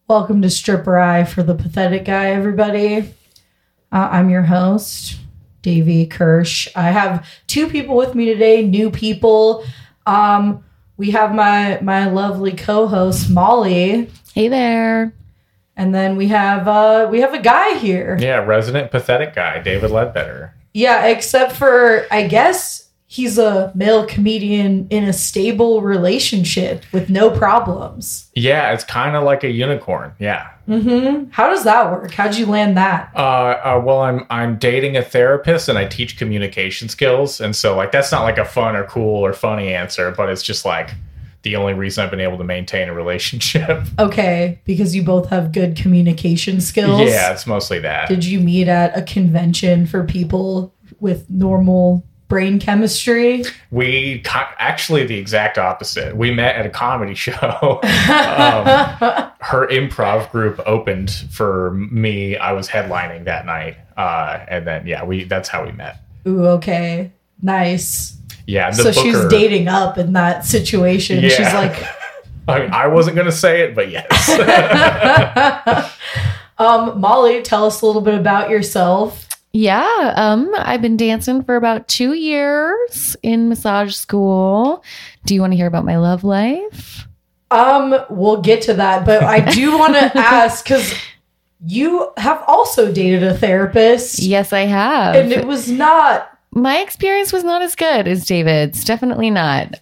Welcome to Stripper Eye for the Pathetic Guy, everybody. I'm your host, Davey Kirsch. I have two people with me today, new people. We have my lovely co-host, Molly. Hey there. And then we have a guy here. Yeah, resident pathetic guy, David Ledbetter. Yeah, except for, I guess, he's a male comedian in a stable relationship with no problems. Yeah, it's kind of like a unicorn. Yeah. Mm-hmm. How does that work? How'd you land that? Well, I'm dating a therapist and I teach communication skills, and so like that's not like a fun or cool or funny answer, but it's just like the only reason I've been able to maintain a relationship. Okay, because you both have good communication skills. Yeah, it's mostly that. Did you meet at a convention for people with normal brain chemistry? We actually the exact opposite. We met at a comedy show. Her improv group opened for me. I was headlining that night, and then that's how we met. Ooh, okay, nice. Yeah, so she's dating up in that situation. Yeah. She's like, I wasn't going to say it, but yes. Molly, tell us a little bit about yourself. Yeah, I've been dancing for about 2 years in massage school. Do you want to hear about my love life? We'll get to that, but I do want to ask, because you have also dated a therapist. Yes, I have. And it was not... My experience was not as good as David's. Definitely not.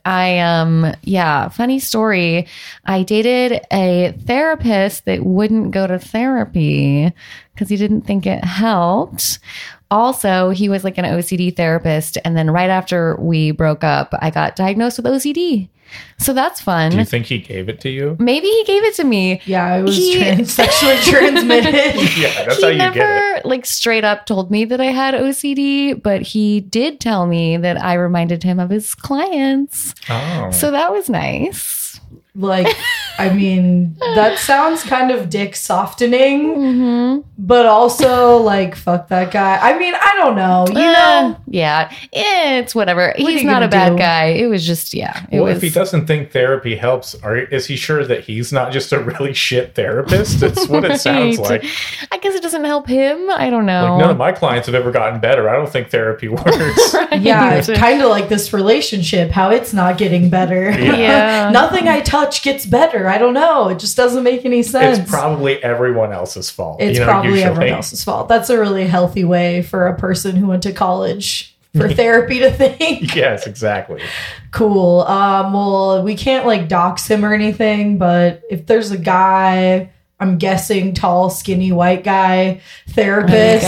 Funny story. I dated a therapist that wouldn't go to therapy because he didn't think it helped. Also, he was like an OCD therapist. And then right after we broke up, I got diagnosed with OCD. So that's fun. Do you think he gave it to you? Maybe he gave it to me. Yeah, it was sexually transmitted. Yeah, that's how you get it. He never like straight up told me that I had OCD, but he did tell me that I reminded him of his clients. Oh. So that was nice. Like, I mean, that sounds kind of dick softening, but also like, fuck that guy. I mean, I don't know, you know? Yeah, it's whatever. He's not a bad guy. It was just, if he doesn't think therapy helps, is he sure that he's not just a really shit therapist? That's what it sounds like. I guess it doesn't help him. I don't know. Like, none of my clients have ever gotten better. I don't think therapy works. Right. Yeah, it's kind of like this relationship, how it's not getting better. Yeah. Nothing I touch gets better. I don't know. It just doesn't make any sense. It's probably everyone else's fault. It's probably everyone else's fault. That's a really healthy way for a person who went to college for therapy to think. Yes, exactly. Cool. Well, we can't like dox him or anything, but if there's a guy, I'm guessing tall, skinny, white guy, therapist.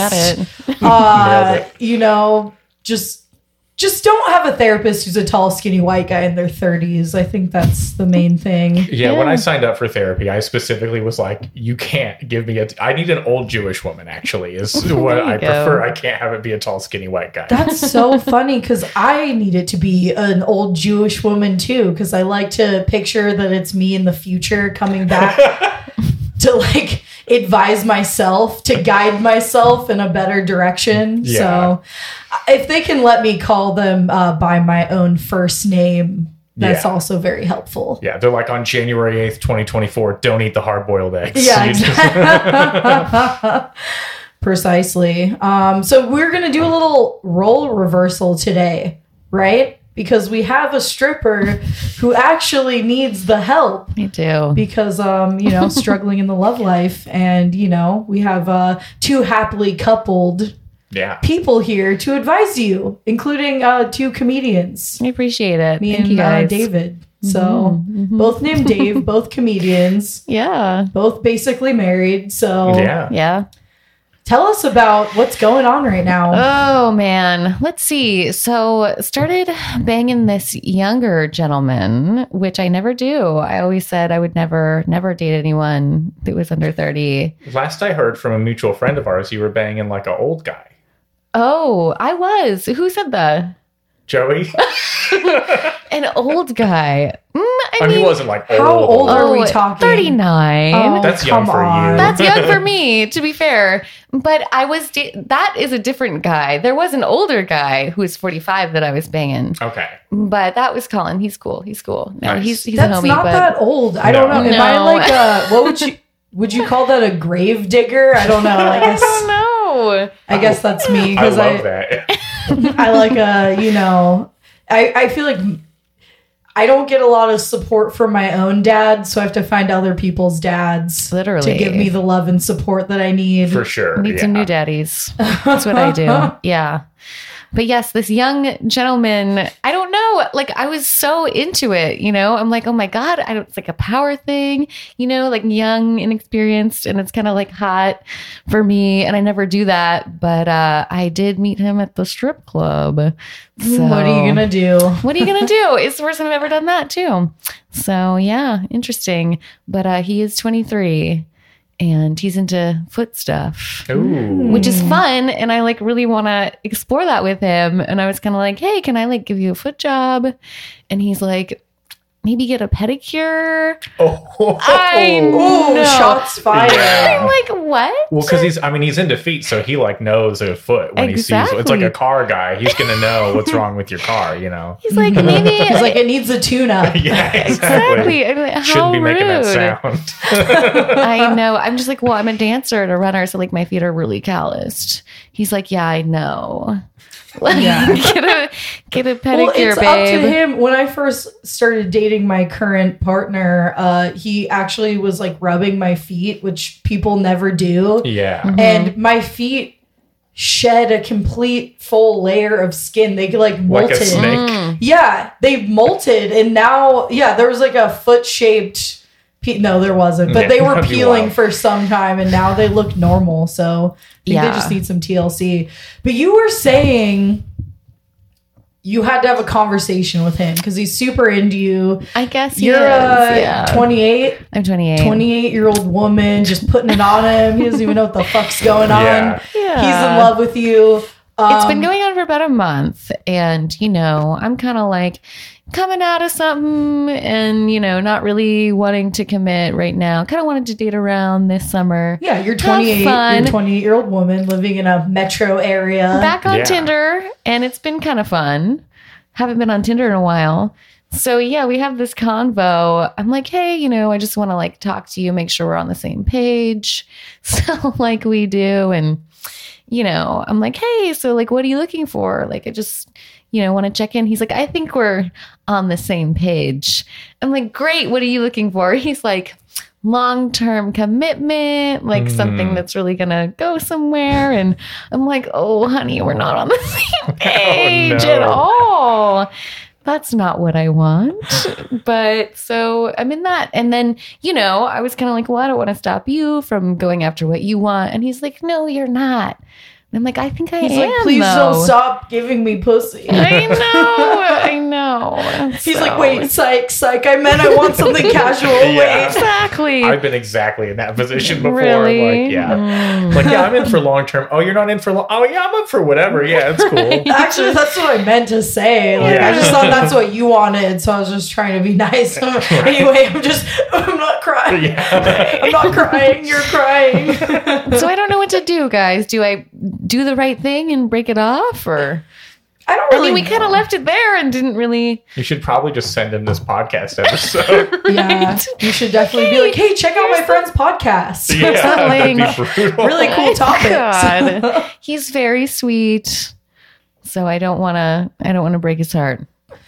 Got it. You know, just don't have a therapist who's a tall, skinny white guy in their 30s. I think that's the main thing. Yeah, when I signed up for therapy, I specifically was like, you can't give me I need an old Jewish woman, actually, is what I prefer. I can't have it be a tall, skinny white guy. That's so funny, because I need it to be an old Jewish woman, too, because I like to picture that it's me in the future coming back to, like, advise myself, to guide myself in a better direction. Yeah. So if they can let me call them by my own first name, that's also very helpful. Yeah, they're like, on January 8th, 2024, don't eat the hard-boiled eggs. Yeah, exactly. Precisely. So we're going to do a little role reversal today, right? Because we have a stripper who actually needs the help. Me too. Because, struggling in the love life. And, we have two happily coupled people here to advise you, including two comedians. I appreciate it. Thank you guys. David. So both named Dave, both comedians. Yeah. Both basically married. So yeah. Tell us about what's going on right now. Oh, man. Let's see. So started banging this younger gentleman, which I never do. I always said I would never date anyone that was under 30. Last I heard from a mutual friend of ours, you were banging like an old guy. Oh, I was. Who said that? Joey? An old guy. I mean, he wasn't like old. How old are we talking? 39. Oh, that's young for you. That's young for me, to be fair. But that is a different guy. There was an older guy who was 45 that I was banging. Okay. But that was Colin. He's cool. No, nice. he's that's a homie. Not that old. I don't know. Am I like what would you... would you call that a grave digger? I don't know. I guess I don't know. I guess that's me I because love that. I like I feel like I don't get a lot of support from my own dad, so I have to find other people's dads Literally. to give me the love and support that I need. For sure. Need some new daddies. That's what I do. Yeah. But yes, this young gentleman, I don't know, like I was so into it, you know, I'm like, oh my God, it's like a power thing, you know, like young, inexperienced, and it's kind of like hot for me. And I never do that. But I did meet him at the strip club. So What are you going to do? what are you going to do? It's the first time I've ever done that too. So yeah, interesting. But he is 23. And he's into foot stuff, Ooh. which is fun. And I like really want to explore that with him. And I was kind of like, hey, can I like give you a foot job? And he's like, maybe get a pedicure. I Ooh, know. shots fired. I'm like, what? Well, because he's into feet, so he like knows a foot when he sees it. It's like a car guy. He's gonna know what's wrong with your car, you know. He's like, maybe. It's like it needs a tune-up. Yeah, Exactly. I'm like, how Shouldn't be rude. making that sound. I know. I'm just like, well, I'm a dancer and a runner, so like my feet are really calloused. He's like, yeah, I know. Yeah. get a pedicure, Well, it's babe. up to him. When I first started dating my current partner, he actually was like rubbing my feet, which people never do. Yeah. And my feet shed a complete full layer of skin. They like molted. Like a snake. Yeah, they molted, and now, there was like a foot-shaped. No, there wasn't, but Yeah, they were that'd be peeling wild. for some time, and now they look normal. So I think they just need some TLC. But you were saying you had to have a conversation with him because he's super into you. I guess he You're is. Yeah. 28. I'm 28. 28-year-old woman just putting it on him. He doesn't even know what the fuck's going on. Yeah. Yeah. He's in love with you. It's been going on for about a month, and you know, I'm kind of like coming out of something, and you know, not really wanting to commit right now. Kind of wanted to date around this summer. Yeah, you're Have 28. You're fun. a 28-year-old woman living in a metro area. Back on Yeah. Tinder, and it's been kind of fun. Haven't been on Tinder in a while. So yeah, we have this convo. I'm like, hey, you know, I just want to like talk to you, make sure we're on the same page. So like we do, and you know, I'm like, hey, so like, what are you looking for? Like, I just, you know, want to check in. He's like, I think we're on the same page. I'm like, great. What are you looking for? He's like, long-term commitment, like something that's really going to go somewhere. And I'm like, oh, honey, we're not on the same page at all. That's not what I want. But so I'm in that. And then, you know, I was kind of like, well, I don't want to stop you from going after what you want. And he's like, no, you're not. And I'm like, I think I am. He's like, please don't stop giving me pussy. I know. He's So- like, wait, psych. I meant I want something casual. Yeah. Wait. Exactly. I've been exactly in that position before. Really? Like, yeah. Like, yeah, I'm in for long term. Oh, you're not in for long. Oh, yeah, I'm up for whatever. Yeah, it's cool. Actually, that's what I meant to say. Like, Yeah. I just thought that's what you wanted, so I was just trying to be nice. Anyway, I'm not crying. Yeah. I'm not crying. You're crying. So I don't know what to do, guys. Do I do the right thing and break it off, or I don't really. we kind of left it there and didn't really. You should probably just send him this podcast episode. Yeah, you should definitely be like, hey, check out my friend's podcast. Yeah, that'd be Something. brutal. Really cool topics. God. He's very sweet, so I don't want to break his heart.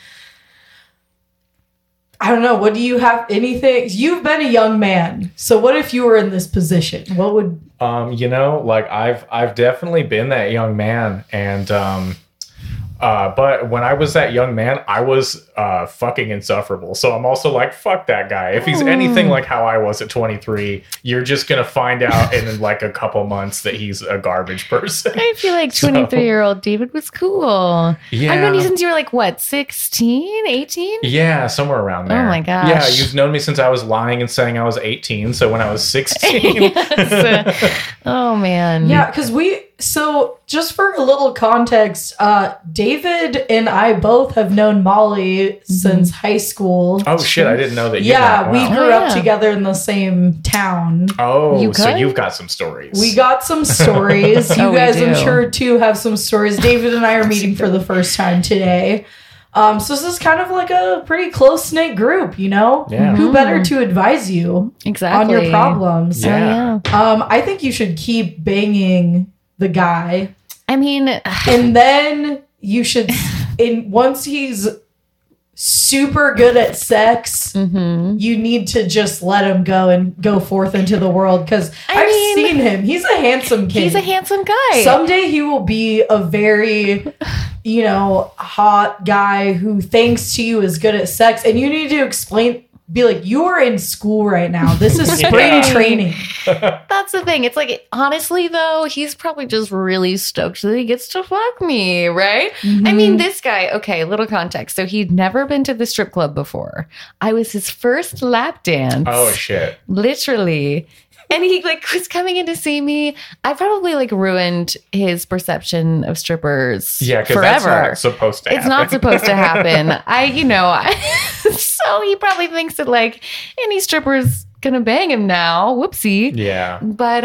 I don't know. What do you have? Anything? You've been a young man. So what if you were in this position? What would? You know, like I've definitely been that young man, and but when I was that young man, I was fucking insufferable. So I'm also like, fuck that guy. If he's anything like how I was at 23, you're just gonna find out in like a couple months that he's a garbage person. I feel like 23-year-old David was cool. Yeah. I've known you since you were like, what, 16, 18? Yeah, somewhere around there. Oh my gosh. Yeah, you've known me since I was lying and saying I was 18. So when I was 16. Yes. Oh, man. Yeah, because so just for a little context, David and I both have known Molly since high school. Oh shit, I didn't know that. Yeah, we Wow. grew Oh, up yeah. together in the same town. Oh, You so could? you've got some stories. We got some stories. You Oh, we guys, I'm do. sure, too, have some stories. David and I are meeting for the first time today. So this is kind of like a pretty close-knit group, you know? Yeah. Who better to advise you Exactly. on your problems? Yeah. I think you should keep banging the guy. I mean, And then you should, once he's super good at sex, you need to just let him go and go forth into the world. Because I've seen him. He's a handsome kid. he's a handsome guy. Someday he will be a very, hot guy who, thanks to you, is good at sex. And you need to be like, you are in school right now. This is spring training. That's the thing. It's like, honestly, though, he's probably just really stoked that he gets to fuck me, right? I mean, this guy, okay, little context. So he'd never been to the strip club before. I was his first lap dance. Oh shit. Literally. And he was coming in to see me. I probably ruined his perception of strippers Yeah, because forever. that's not supposed to happen. It's not supposed to happen. So he probably thinks that any stripper's gonna bang him now. Whoopsie. Yeah. But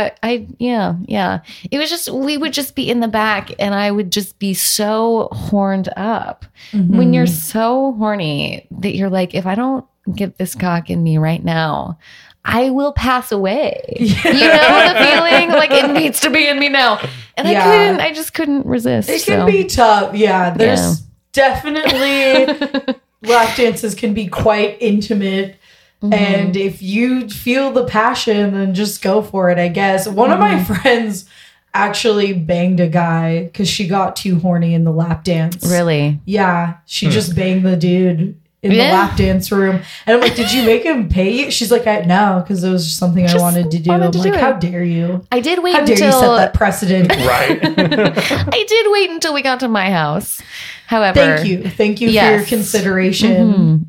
it was just, we would just be in the back and I would just be so horned up. When you're so horny that you're like, if I don't get this cock in me right now, I will pass away. You know the feeling? It needs to be in me now. And I just couldn't resist. It can be tough. Yeah, there's definitely lap dances can be quite intimate. And if you feel the passion, then just go for it, I guess. One of my friends actually banged a guy because she got too horny in the lap dance. Really? Yeah, she just banged the dude in the lap dance room. And I'm like, did you make him pay you? She's like, no, because it was just something I wanted to do. I'm like, how dare you? I did wait How dare until you set that precedent? Right. I did wait until we got to my house. However, Thank you for your consideration.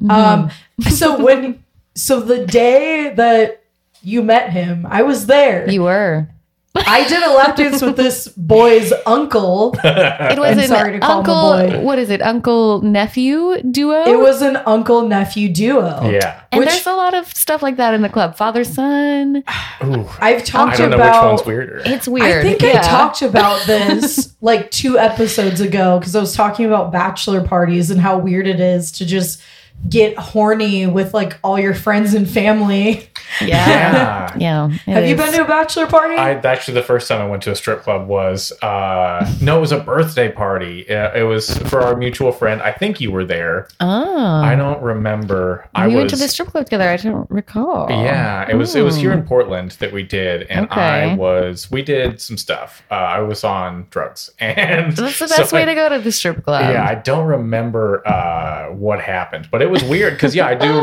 So the day that you met him, I was there. you were. I did a lap dance with this boy's uncle. It was I'm sorry to call him a uncle. boy. What is it? Uncle nephew duo. It was an uncle nephew duo. Yeah. and there's a lot of stuff like that in the club. Father son. Ooh. I've I talked don't know about. which one's weirder. It's weird. I think I talked about this 2 episodes ago because I was talking about bachelor parties and how weird it is to just get horny with all your friends and family. Yeah. Have you been to a bachelor party? Actually, the first time I went to a strip club was, it was a birthday party. It was for our mutual friend. I think you were there. Oh. I don't remember. We went to the strip club together. I don't recall. Yeah, it was here in Portland that we did, and Okay. we did some stuff. I was on drugs, and That's the best way to go to the strip club. Yeah, I don't remember what happened, but it was weird because I do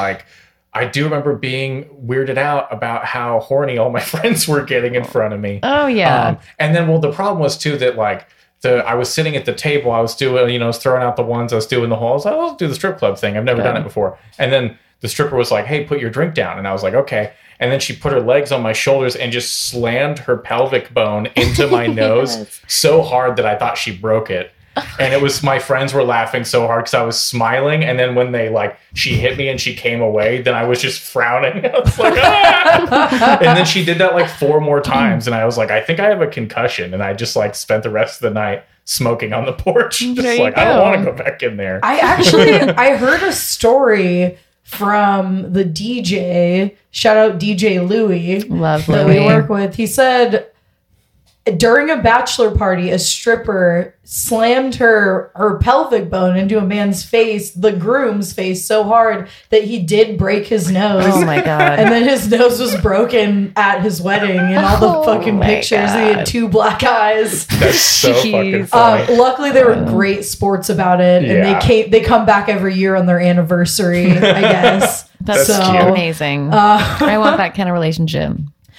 remember being weirded out about how horny all my friends were getting in front of me. Oh yeah. And then the problem was too that I was sitting at the table, I was doing, I was throwing out the ones, I was doing the whole, I was like, I'll do the strip club thing. I've never done it before. And then the stripper was like, hey, put your drink down. And I was like, okay. And then she put her legs on my shoulders and just slammed her pelvic bone into my nose so hard that I thought she broke it. And it was, my friends were laughing so hard because I was smiling. And then when they she hit me and she came away, then I was just frowning. I was like, ah! And then she did that 4 more times. And I was like, I think I have a concussion. And I just spent the rest of the night smoking on the porch. Just I don't want to go back in there. I heard a story from the DJ, shout out DJ Louie, Love that Louie. we work with. He said during a bachelor party, a stripper slammed her pelvic bone into a man's face, the groom's face, so hard that he did break his nose. Oh my god. And then his nose was broken at his wedding and all the fucking my pictures. He God. had 2 black eyes. That's so fucking Jeez. funny. Luckily, they were great sports about it, Yeah. and they come back every year on their anniversary, I guess. That's cute. amazing. I want that kind of relationship.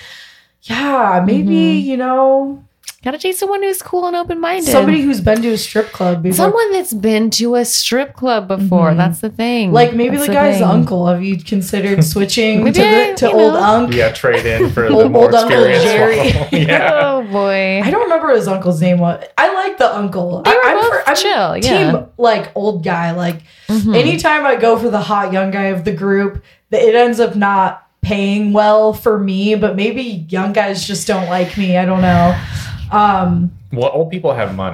Yeah, maybe Gotta date someone who's cool and open-minded. somebody who's been to a strip club before. Someone that's been to a strip club before. That's the thing. Maybe That's the guy's thing. uncle. Have you considered switching Maybe, to you old know. Unc? Yeah, trade in for the Old more Uncle experienced Jerry. one. Yeah. Oh boy. I don't remember what his uncle's name was. I like the uncle. They were I'm both chill, yeah. team old guy. Anytime I go for the hot young guy of the group, it ends up not paying well for me. But maybe young guys just don't like me. I don't know. Well, old people have money.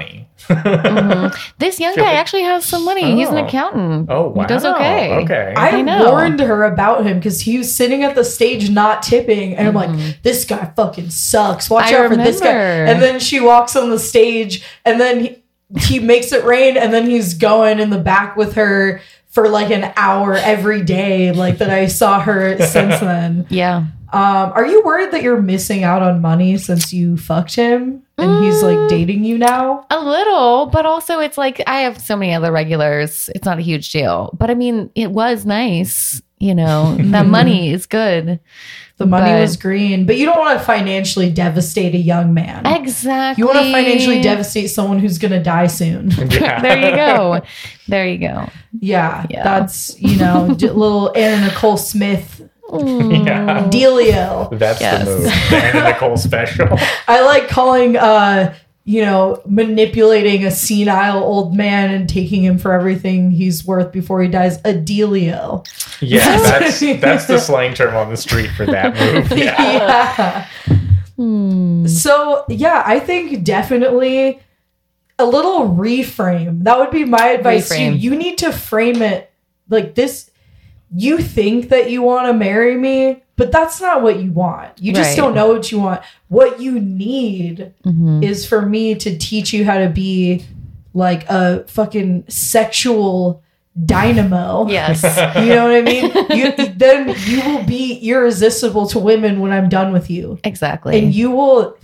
This young guy actually has some money. He's an Oh. accountant. Oh, wow. He does okay. Okay. I know. warned her about him because he was sitting at the stage not tipping, and I'm like, "This guy fucking sucks. Watch I out for this guy." remember. And then she walks on the stage, and then he makes it rain, and then he's going in the back with her for like an hour every day, like that I saw her since then. Yeah. Are you worried that you're missing out on money since you fucked him and he's like dating you now? A little, but also it's like I have so many other regulars. It's not a huge deal. But I mean, it was nice. That money is good. The money But- was green, but you don't want to financially devastate a young man. Exactly. You want to financially devastate someone who's going to die soon. Yeah. There you go. There you go. Yeah, Yeah. that's, little Anna Nicole Smith Yeah. dealio. That's Yes. the move. The Anna Nicole special. I like calling, manipulating a senile old man and taking him for everything he's worth before he dies a dealio. Yeah, that's the slang term on the street for that move. Yeah. Yeah. So, yeah, I think definitely a little reframe. That would be my advice to you. Reframe. You need to frame it like this. You think that you want to marry me, but that's not what you want. You just Right. don't know what you want. What you need is for me to teach you how to be like a fucking sexual dynamo. Yes. You know what I mean? Then you will be irresistible to women when I'm done with you. Exactly. And you will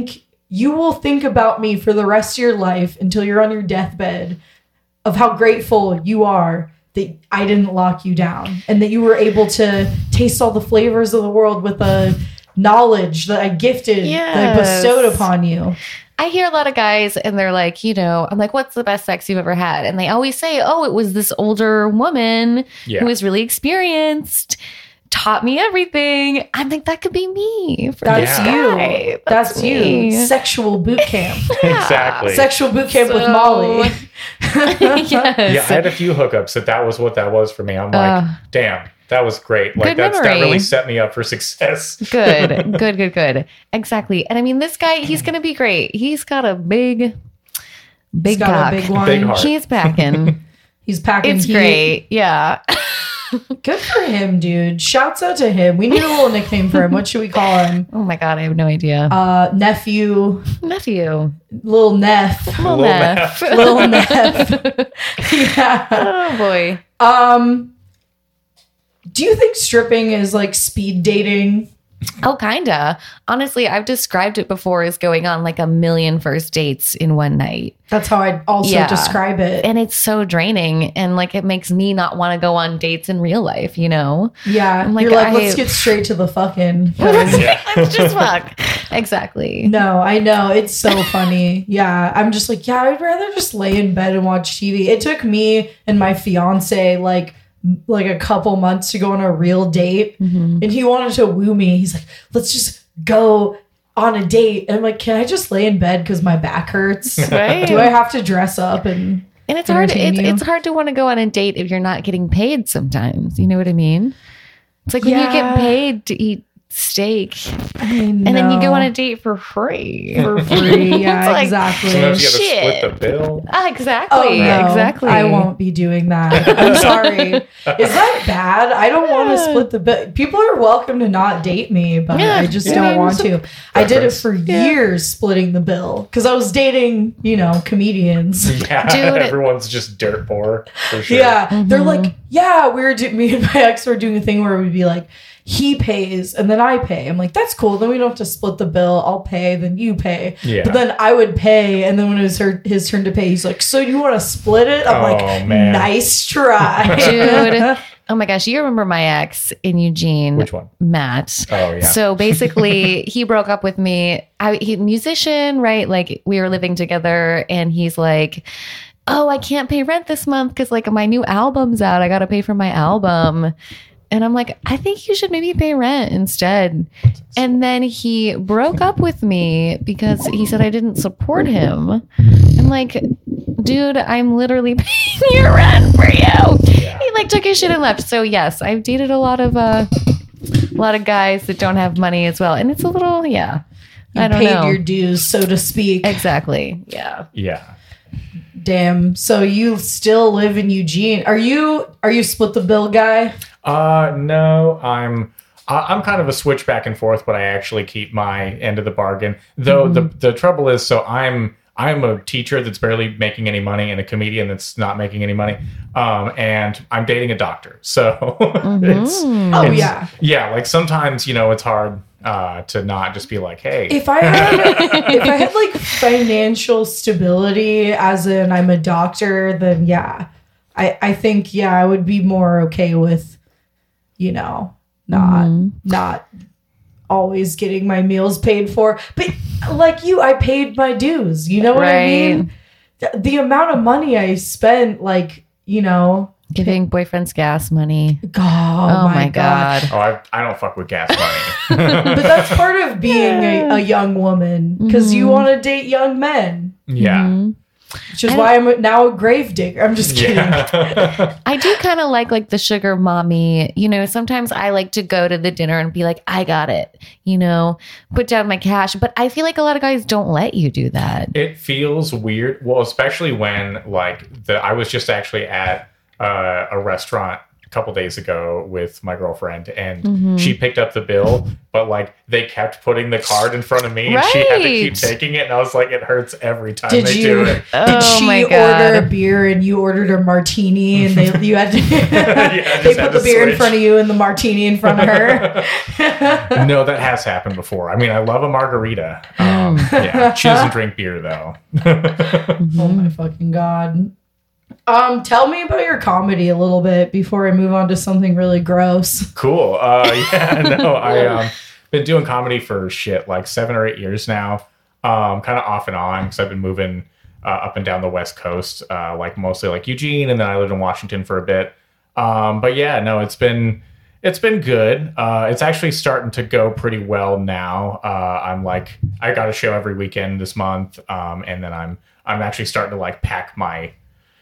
think about me for the rest of your life until you're on your deathbed of how grateful you are that I didn't lock you down and that you were able to taste all the flavors of the world with the knowledge that I gifted, that I bestowed Yes. upon you. I hear a lot of guys and they're like, I'm like, what's the best sex you've ever had? And they always say, oh, it was this older woman Yeah. who was really experienced, taught me everything. I'm like, that could be me. For That's this you. guy. That's me. you. Sexual boot camp. Exactly. Sexual boot camp with So- Molly. Yes. Yeah, I had a few hookups that was what that was for me. I'm like, damn, that was great. Like Good that memory. really set me up for success. Good. Exactly. And I mean, this guy, he's going to be great. He's got a big He's got cock. a big one. Big heart. He's packing. He's packing It's heat. great. Yeah. Good for him, dude. Shouts out to him. We need a little nickname for him. What should we call him? Oh my God. I have no idea. Nephew, Nephew. little Neff. Little Lil Neff. Little Neff. Yeah. Oh boy. Do you think stripping is like speed dating? Oh, kinda. Honestly, I've described it before as going on like a million first dates in one night. That's how I'd also Yeah. describe it. And it's so draining. And like it makes me not want to go on dates in real life, Yeah. I'm like, You're like, I- let's get straight to the fucking. Yeah. Let's just fuck. Exactly. No, I know. It's so funny. Yeah. I'm just like, yeah, I'd rather just lay in bed and watch TV. It took me and my fiance like a couple months to go on a real date. And he wanted to woo me. He's like, let's just go on a date. And I'm like, can I just lay in bed because my back hurts? Right. Do I have to dress up and And it's hard. entertain you? It's hard to want to go on a date if you're not getting paid sometimes. You know what I mean? It's like when you Yeah. get paid to eat steak and and then you go on a date for free. for free. Yeah, It's like- exactly. Sometimes you gotta Shit. split the bill. Exactly. Oh, no, Exactly. I won't be doing that. I'm sorry. Is that bad? I don't want to split the bill. People are welcome to not date me, but Yeah, I just yeah. don't want to. I did it Preference. for years, splitting the bill, because I was dating, comedians. Yeah, Dude. everyone's just dirt poor for sure. Yeah, they're like, yeah, me and my ex were doing a thing where we'd be like, he pays and then I pay. I'm like, that's cool. Then we don't have to split the bill. I'll pay, then you pay. Yeah. But then I would pay, and then when it was his turn to pay, he's like, so you want to split it? I'm Oh, like, man. nice try. Dude. Oh my gosh. You remember my ex in Eugene? Which one? Matt. Oh, yeah. So basically, he broke up with me. He's a musician, right? Like we were living together, and he's like, oh, I can't pay rent this month because like my new album's out. I got to pay for my album. And I'm like, I think you should maybe pay rent instead. And then he broke up with me because he said I didn't support him. I'm like, dude, I'm literally paying your rent for you. Yeah. He like took his shit and left. So yes, I've dated a lot of guys that don't have money as well. And it's a little, yeah. You I don't paid know. your dues, so to speak. Exactly. Yeah. Yeah. Damn. So you still live in Eugene? Are you split the bill guy? No, I'm kind of a switch back and forth, but I actually keep my end of the bargain. Though the trouble is, so I'm a teacher that's barely making any money and a comedian that's not making any money. And I'm dating a doctor. So yeah, like sometimes, it's hard to not just be like, hey. If I had like financial stability, as in I'm a doctor, then yeah. I think I would be more okay with, not always getting my meals paid for. But like you, I paid my dues. You know what I mean? The amount of money I spent, like, giving boyfriends gas money. God, oh my God. Oh, I don't fuck with gas money. But that's part of being a young woman, because you want to date young men. Yeah. Which is why I'm now a grave digger. I'm just kidding. Yeah. I do kind of like the sugar mommy. Sometimes I like to go to the dinner and be like, I got it, put down my cash. But I feel like a lot of guys don't let you do that. It feels weird. Well, especially when I was just actually at a restaurant a couple days ago with my girlfriend, and she picked up the bill, but like they kept putting the card in front of me, and she had to keep taking it, and I was like, it hurts every time do it. Did she order a beer and you ordered a martini, and you had to they put the beer in front of you and the martini in front of her? No, that has happened before. I mean, I love a margarita. She doesn't drink beer though. Oh my fucking God. Tell me about your comedy a little bit before I move on to something really gross. Cool. I've been doing comedy for like 7 or 8 years now. Kind of off and on, because I've been moving up and down the West Coast, like mostly like Eugene, and then I lived in Washington for a bit. But yeah, no, it's been good. It's actually starting to go pretty well now. I got a show every weekend this month, and then I'm actually starting to like pack my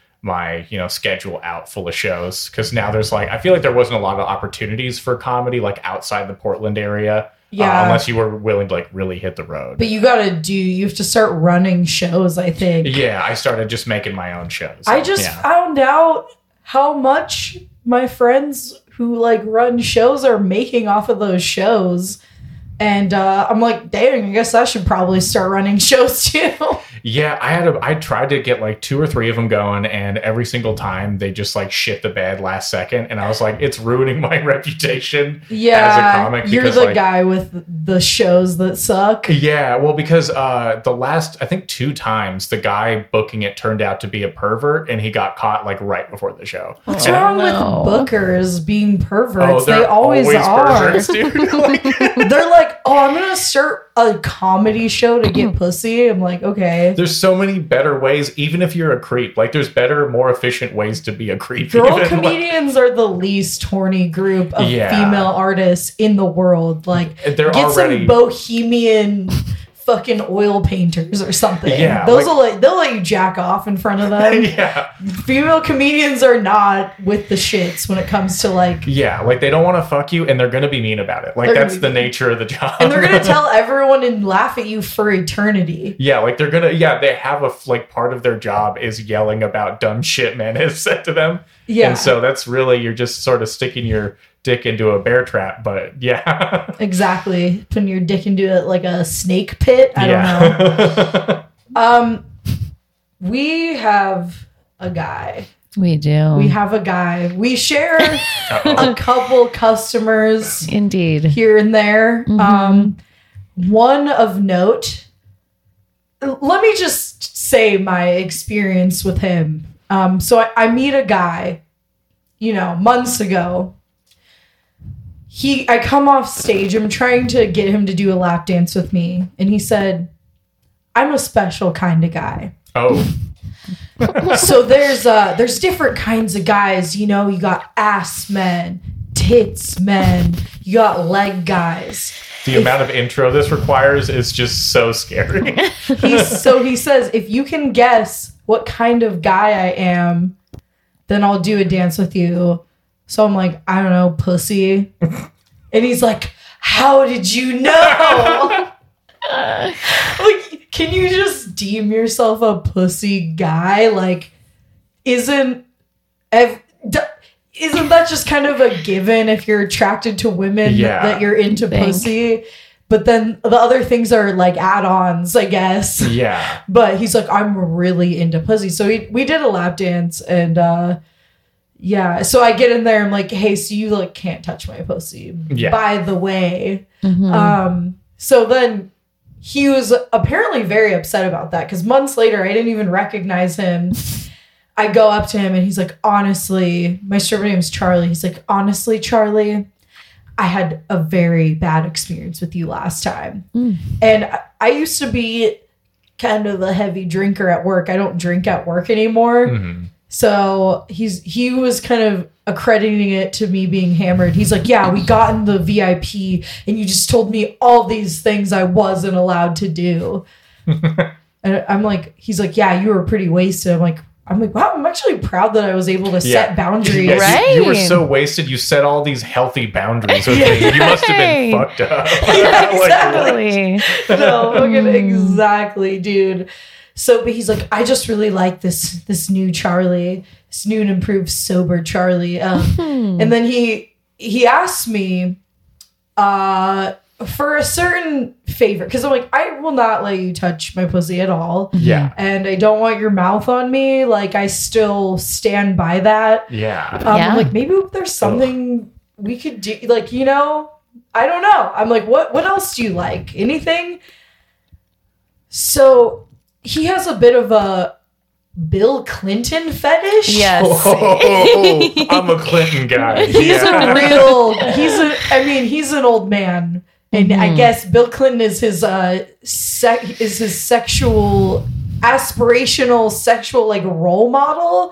schedule out full of shows, because now there's I feel like there wasn't a lot of opportunities for comedy like outside the Portland area, unless you were willing to like really hit the road. But you have to start running shows, I think. Yeah, I started just making my own shows. I just found out how much my friends who like run shows are making off of those shows. And I'm like, dang, I guess I should probably start running shows too. Yeah, I tried to get like 2 or 3 of them going, and every single time they just like shit the bed last second, and I was like, it's ruining my reputation as a comic. You're the guy with the shows that suck. Yeah, well, because the last, I think 2 times, the guy booking it turned out to be a pervert, and he got caught like right before the show. What's wrong with bookers being perverts? They always are. Perverts, dude. They're like, I'm gonna start a comedy show to get pussy. I'm like, okay. There's so many better ways, even if you're a creep. Like, there's better, more efficient ways to be a creep. Girl comedians are the least horny group of female artists in the world. Like, they're get some bohemian fucking oil painters or something. Yeah, they'll let you jack off in front of them. Yeah. Female comedians are not with the shits when it comes to like... Yeah, like they don't want to fuck you, and they're going to be mean about it. Like, that's the nature of the job. And they're going to tell everyone and laugh at you for eternity. Yeah, like they're going to... they have part of their job is yelling about dumb shit men has said to them. Yeah. And so that's really, you're just sort of sticking your dick into a bear trap, but yeah. Exactly. Putting your dick into it like a snake pit. I don't know. We have a guy. We do. We have a guy. We share a couple customers. Indeed. Here and there. One of note. Let me just say my experience with him. So I meet a guy, months ago. I come off stage. I'm trying to get him to do a lap dance with me. And he said, I'm a special kind of guy. Oh. So there's different kinds of guys. You got ass men, tits men, you got leg guys. The amount of intro this requires is just so scary. He says, if you can guess what kind of guy I am, then I'll do a dance with you. So I'm like, I don't know, pussy. And he's like, how did you know? Like, can you just deem yourself a pussy guy? Like, isn't that just kind of a given if you're attracted to women that you're into pussy? But then the other things are like add-ons, I guess. Yeah. But he's like, I'm really into pussy. So we did a lap dance, and so I get in there. I'm like, hey, so you like can't touch my pussy, by the way. So then he was apparently very upset about that, because months later I didn't even recognize him. I go up to him and he's like, honestly, my stripper name's Charlie. He's like, honestly, Charlie, I had a very bad experience with you last time. And I used to be kind of a heavy drinker at work. I don't drink at work anymore. So he was kind of accrediting it to me being hammered. He's like, yeah, we got in the VIP and you just told me all these things I wasn't allowed to do. And I'm like, he's like, yeah, you were pretty wasted. I'm like, wow, I'm actually proud that I was able to set boundaries. Yes, right? You were so wasted. You set all these healthy boundaries with me. You must have been fucked up. Exactly. No, fucking exactly, dude. So, but he's like, I just really like this new Charlie, this new and improved sober Charlie. And then he asked me for a certain favor, because I'm like, I will not let you touch my pussy at all. Yeah. And I don't want your mouth on me. Like, I still stand by that. Yeah. I'm like, maybe there's something we could do. Like, you know, I don't know. I'm like, what else do you like? Anything? So he has a bit of a Bill Clinton fetish. Yes. Oh, I'm a Clinton guy. He's an old man. And I guess Bill Clinton is his sexual aspirational sexual like role model.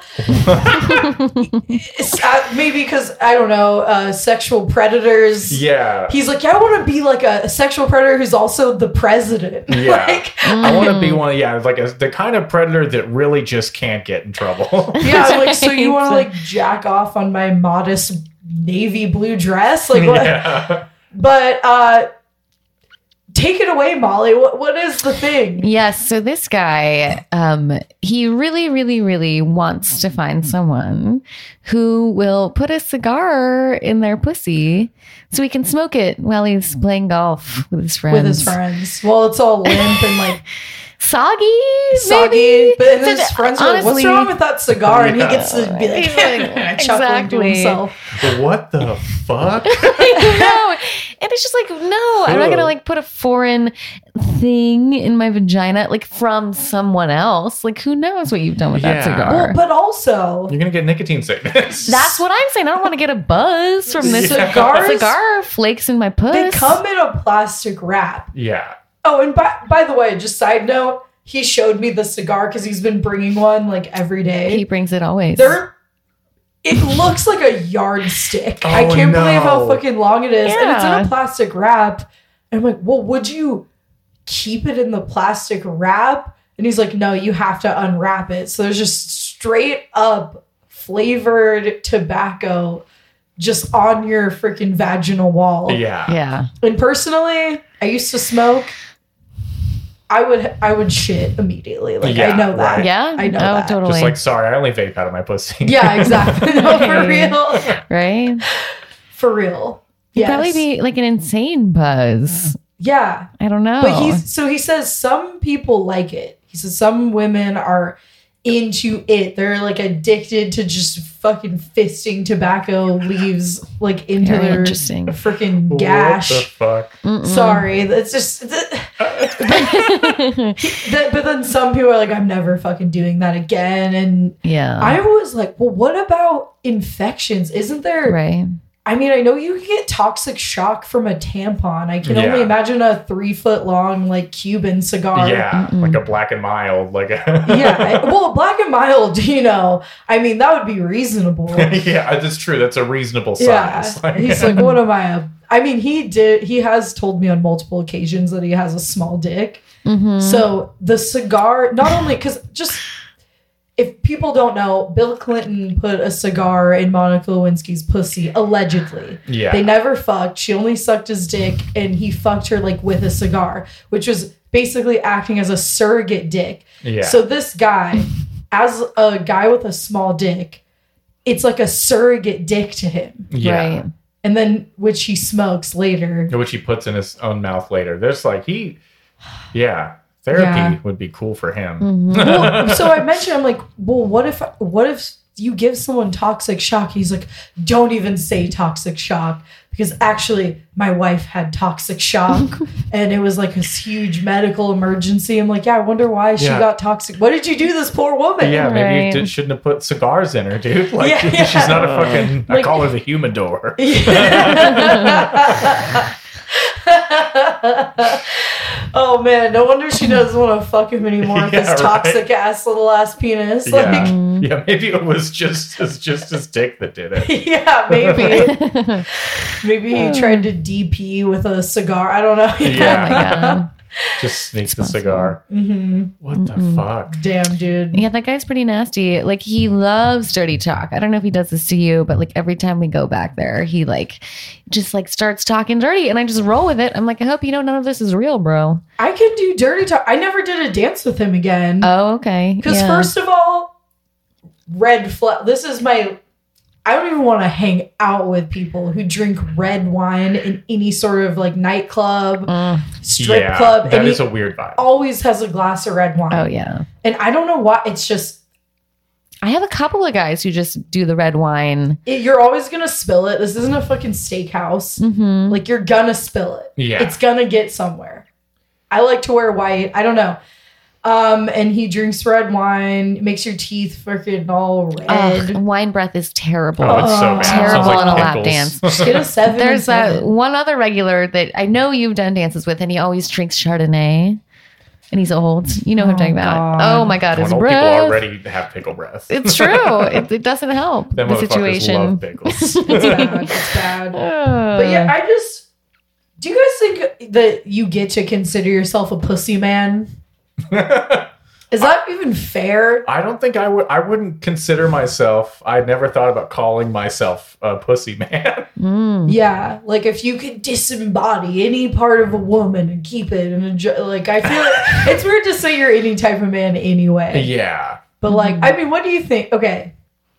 Maybe because I don't know, sexual predators. Yeah. He's like, I want to be like a sexual predator who's also the president. Yeah. Like, I want to be one. Yeah, like the kind of predator that really just can't get in trouble. yeah, I'm like, so you want to like jack off on my modest navy blue dress? Like what? Yeah. But take it away, Molly. What is the thing? Yes. So this guy, he really, really, really wants to find someone who will put a cigar in their pussy so he can smoke it while he's playing golf with his friends. Well, it's all limp and like soggy, maybe. But then his friends are like, what's wrong with that cigar? And he gets to be like, chuckling to himself. What the fuck? I know. And it's just like, no, I'm not going to like put a foreign thing in my vagina, like from someone else. Like, who knows what you've done with that cigar? Well, but also, You're going to get nicotine sickness. that's what I'm saying. I don't want to get a buzz from this cigar flakes in my puss. they come in a plastic wrap. Yeah. Oh, and by the way, just side note, he showed me the cigar because he's been bringing one like every day. He brings it always. It looks like a yardstick. Oh, I can't believe how fucking long it is. Yeah. And it's in a plastic wrap. And I'm like, well, would you keep it in the plastic wrap? And he's like, no, you have to unwrap it. So there's just straight up flavored tobacco just on your freaking vaginal wall. Yeah. Yeah. And personally, I used to smoke. I would shit immediately. Like, I know that. Right. Yeah. I know oh, that. totally. Just like, sorry, I only vape out of my pussy. Yeah, exactly. No, for real. Right? For real. You'd Yes. probably be like an insane buzz. Yeah. I don't know. But he says some people like it. He says some women are into it. They're like addicted to just fucking fisting tobacco leaves like into Very their interesting. freaking gash. What the fuck? Sorry, that's just. But then some people are like, I'm never fucking doing that again. And Yeah. I was like, well, what about infections? Isn't there? Right. I mean, I know you can get toxic shock from a tampon. I can only Yeah. imagine a 3-foot long like Cuban cigar. Yeah. Like a black and mild. Like Yeah. Well, black and mild, you know, I mean, that would be reasonable. yeah, that's true. That's a reasonable Yeah. size. Like, He's like, what am I? I mean, he has told me on multiple occasions that he has a small dick. Mm-hmm. So the cigar, not only because just if people don't know, Bill Clinton put a cigar in Monica Lewinsky's pussy, allegedly. Yeah. They never fucked. She only sucked his dick, and he fucked her like with a cigar, which was basically acting as a surrogate dick. Yeah. So this guy, as a guy with a small dick, it's like a surrogate dick to him. Yeah. Right. And then, which he smokes later. Which he puts in his own mouth later. There's like, therapy Yeah. would be cool for him. Mm-hmm. Well, so I mentioned, I'm like, well, what if you give someone toxic shock? He's like, don't even say toxic shock, because actually my wife had toxic shock and it was like this huge medical emergency. I'm like, yeah, I wonder why she Yeah. got toxic. What did you do to this poor woman? Yeah, maybe Right. you shouldn't have put cigars in her, dude. Like, Yeah. she's not a fucking, I Like- call her the humidor. Oh man, no wonder she doesn't want to fuck him anymore with Yeah, his right. toxic ass little ass penis. Yeah. Like, Yeah, maybe it was just his dick that did it. yeah, maybe. Maybe he tried to DP with a cigar. I don't know. Oh my Yeah. God. Just sneak the cigar. What the fuck? Damn, dude. Yeah, that guy's pretty nasty. Like, he loves dirty talk. I don't know if he does this to you, but like every time we go back there, he like just like starts talking dirty, and I just roll with it. I'm like, I hope you know none of this is real, bro. I can do dirty talk. I never did a dance with him again. Oh, okay. Because Yeah. first of all, red flag. This is my. I don't even want to hang out with people who drink red wine in any sort of like nightclub, strip club. That and is he a weird vibe. always has a glass of red wine. Oh yeah. And I don't know why. It's just I have a couple of guys who just do the red wine. you're always gonna spill it. This isn't a fucking steakhouse. Mm-hmm. Like, you're gonna spill it. Yeah. It's gonna get somewhere. I like to wear white. I don't know. And he drinks red wine. It makes your teeth freaking all red. Ugh, wine breath is terrible. Oh, it's so bad. It sounds Terrible like on a lap pickles. dance. Just get a 7. There's and that 7. one other regular that I know you've done dances with, and he always drinks Chardonnay, and he's old. You know who I'm talking about. God. Oh my God, his When old people breath. already have pickle breath. It's true. It doesn't help Them the motherfuckers situation. love pickles. It's bad. It's bad. But But yeah, do you guys think that you get to consider yourself a pussy man? Is that even fair? I don't think I would. I wouldn't consider myself. I never thought about calling myself a pussy man. Yeah, like if you could disembody any part of a woman and keep it and enjoy, like I feel like it's weird to say you're any type of man anyway. Yeah. But like, I mean, what do you think? Okay,